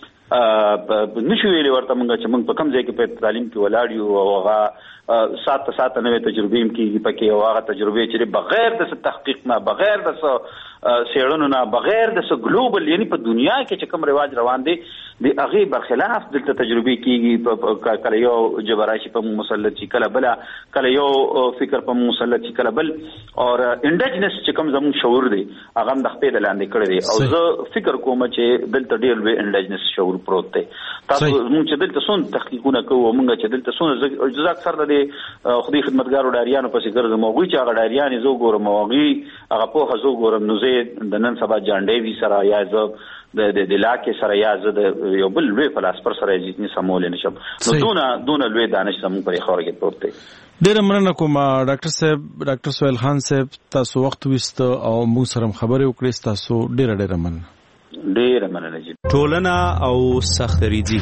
نشو ویلې ورته موږ چې موږ په کوم ځای کې په تعلیم کې ولاړ یو او هغه سات سات نوې تجربې هم کېږي پکې او هغه تجربې چې بغیر د تحقیق نه بغیر د سیړنو نه بغیر د ګلوبل یعنی په دنیا کې چې کوم رواج روان دي د هغه برخلاف دلته تجربې کېږي کله یو جبراشي په مسلط شي کله بل کله یو فکر په مسلط شي کله بل او انډیجنس چې کوم زموږ شعور دی هغه د خپل لاندې کړی دی او زه فکر کوم چې دلته ډېر لوی انډیجنس شعور پروت دی تاسو موږ چې دلته څون تحقیقونه کوو موږ چې دلته څون جزا اکثر د خدای خدمتګارو ډاریانو پسې ګرځم او چې هغه ډاریانې زو ګورم او هغه په هغه زو ګورم نو زه د نن سبا جانډې وی سره یا زه د د د لاکه سره یا زه د یو بل لوی فلسفر سره ځینې سمول نشم نو دونه دونه لوی دانش سم پرې خورګه پروت دی ډیر مننه کوم ډاکټر صاحب ډاکټر سہیل خان صاحب تاسو وخت وست او موږ سره خبرې وکړې تاسو ډیر ډیر مننه ډیر مننه جی ټولنه او سختریزي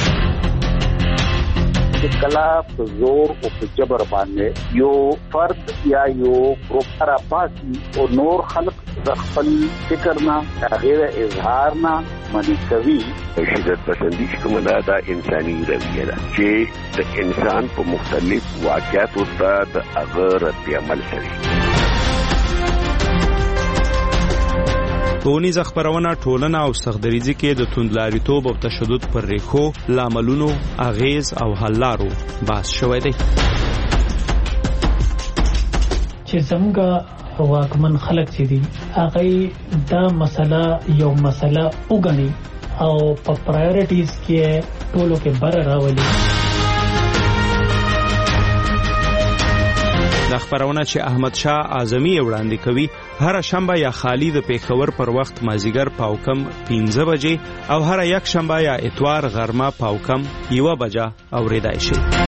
کلا په زور او په جبر باندې یو فرد یا یو ګروپ را پاسي او نور خلق د خپل فکر نه غیر اظهار نه منی کوي. شدت پسندی کومه دا انساني رویه ده چې د انسان په مختلف واقعاتو سره د هغه رد عمل کوي. ټولنیز خبرونه ټولنه او سختدریزي کې د توندلاریتوب او تشدد پر ریښو لاملونو اغیز او حل لارو بحث شوی دی. چې څنګه واکمن خلک چې دي هغه دا مسله یو مسله وګڼي او په پرایورټیز کې ټولو کې بر راولي. د خبرونه چې احمد شاه اعظمي وړاندې کوي هر شنبه یا خالی د پیښور پر وخت مازیګر پاوکم پنځه بجې او هر یک شنبه یا اتوار غرمه پاوکم یو بجه اوریدای شي.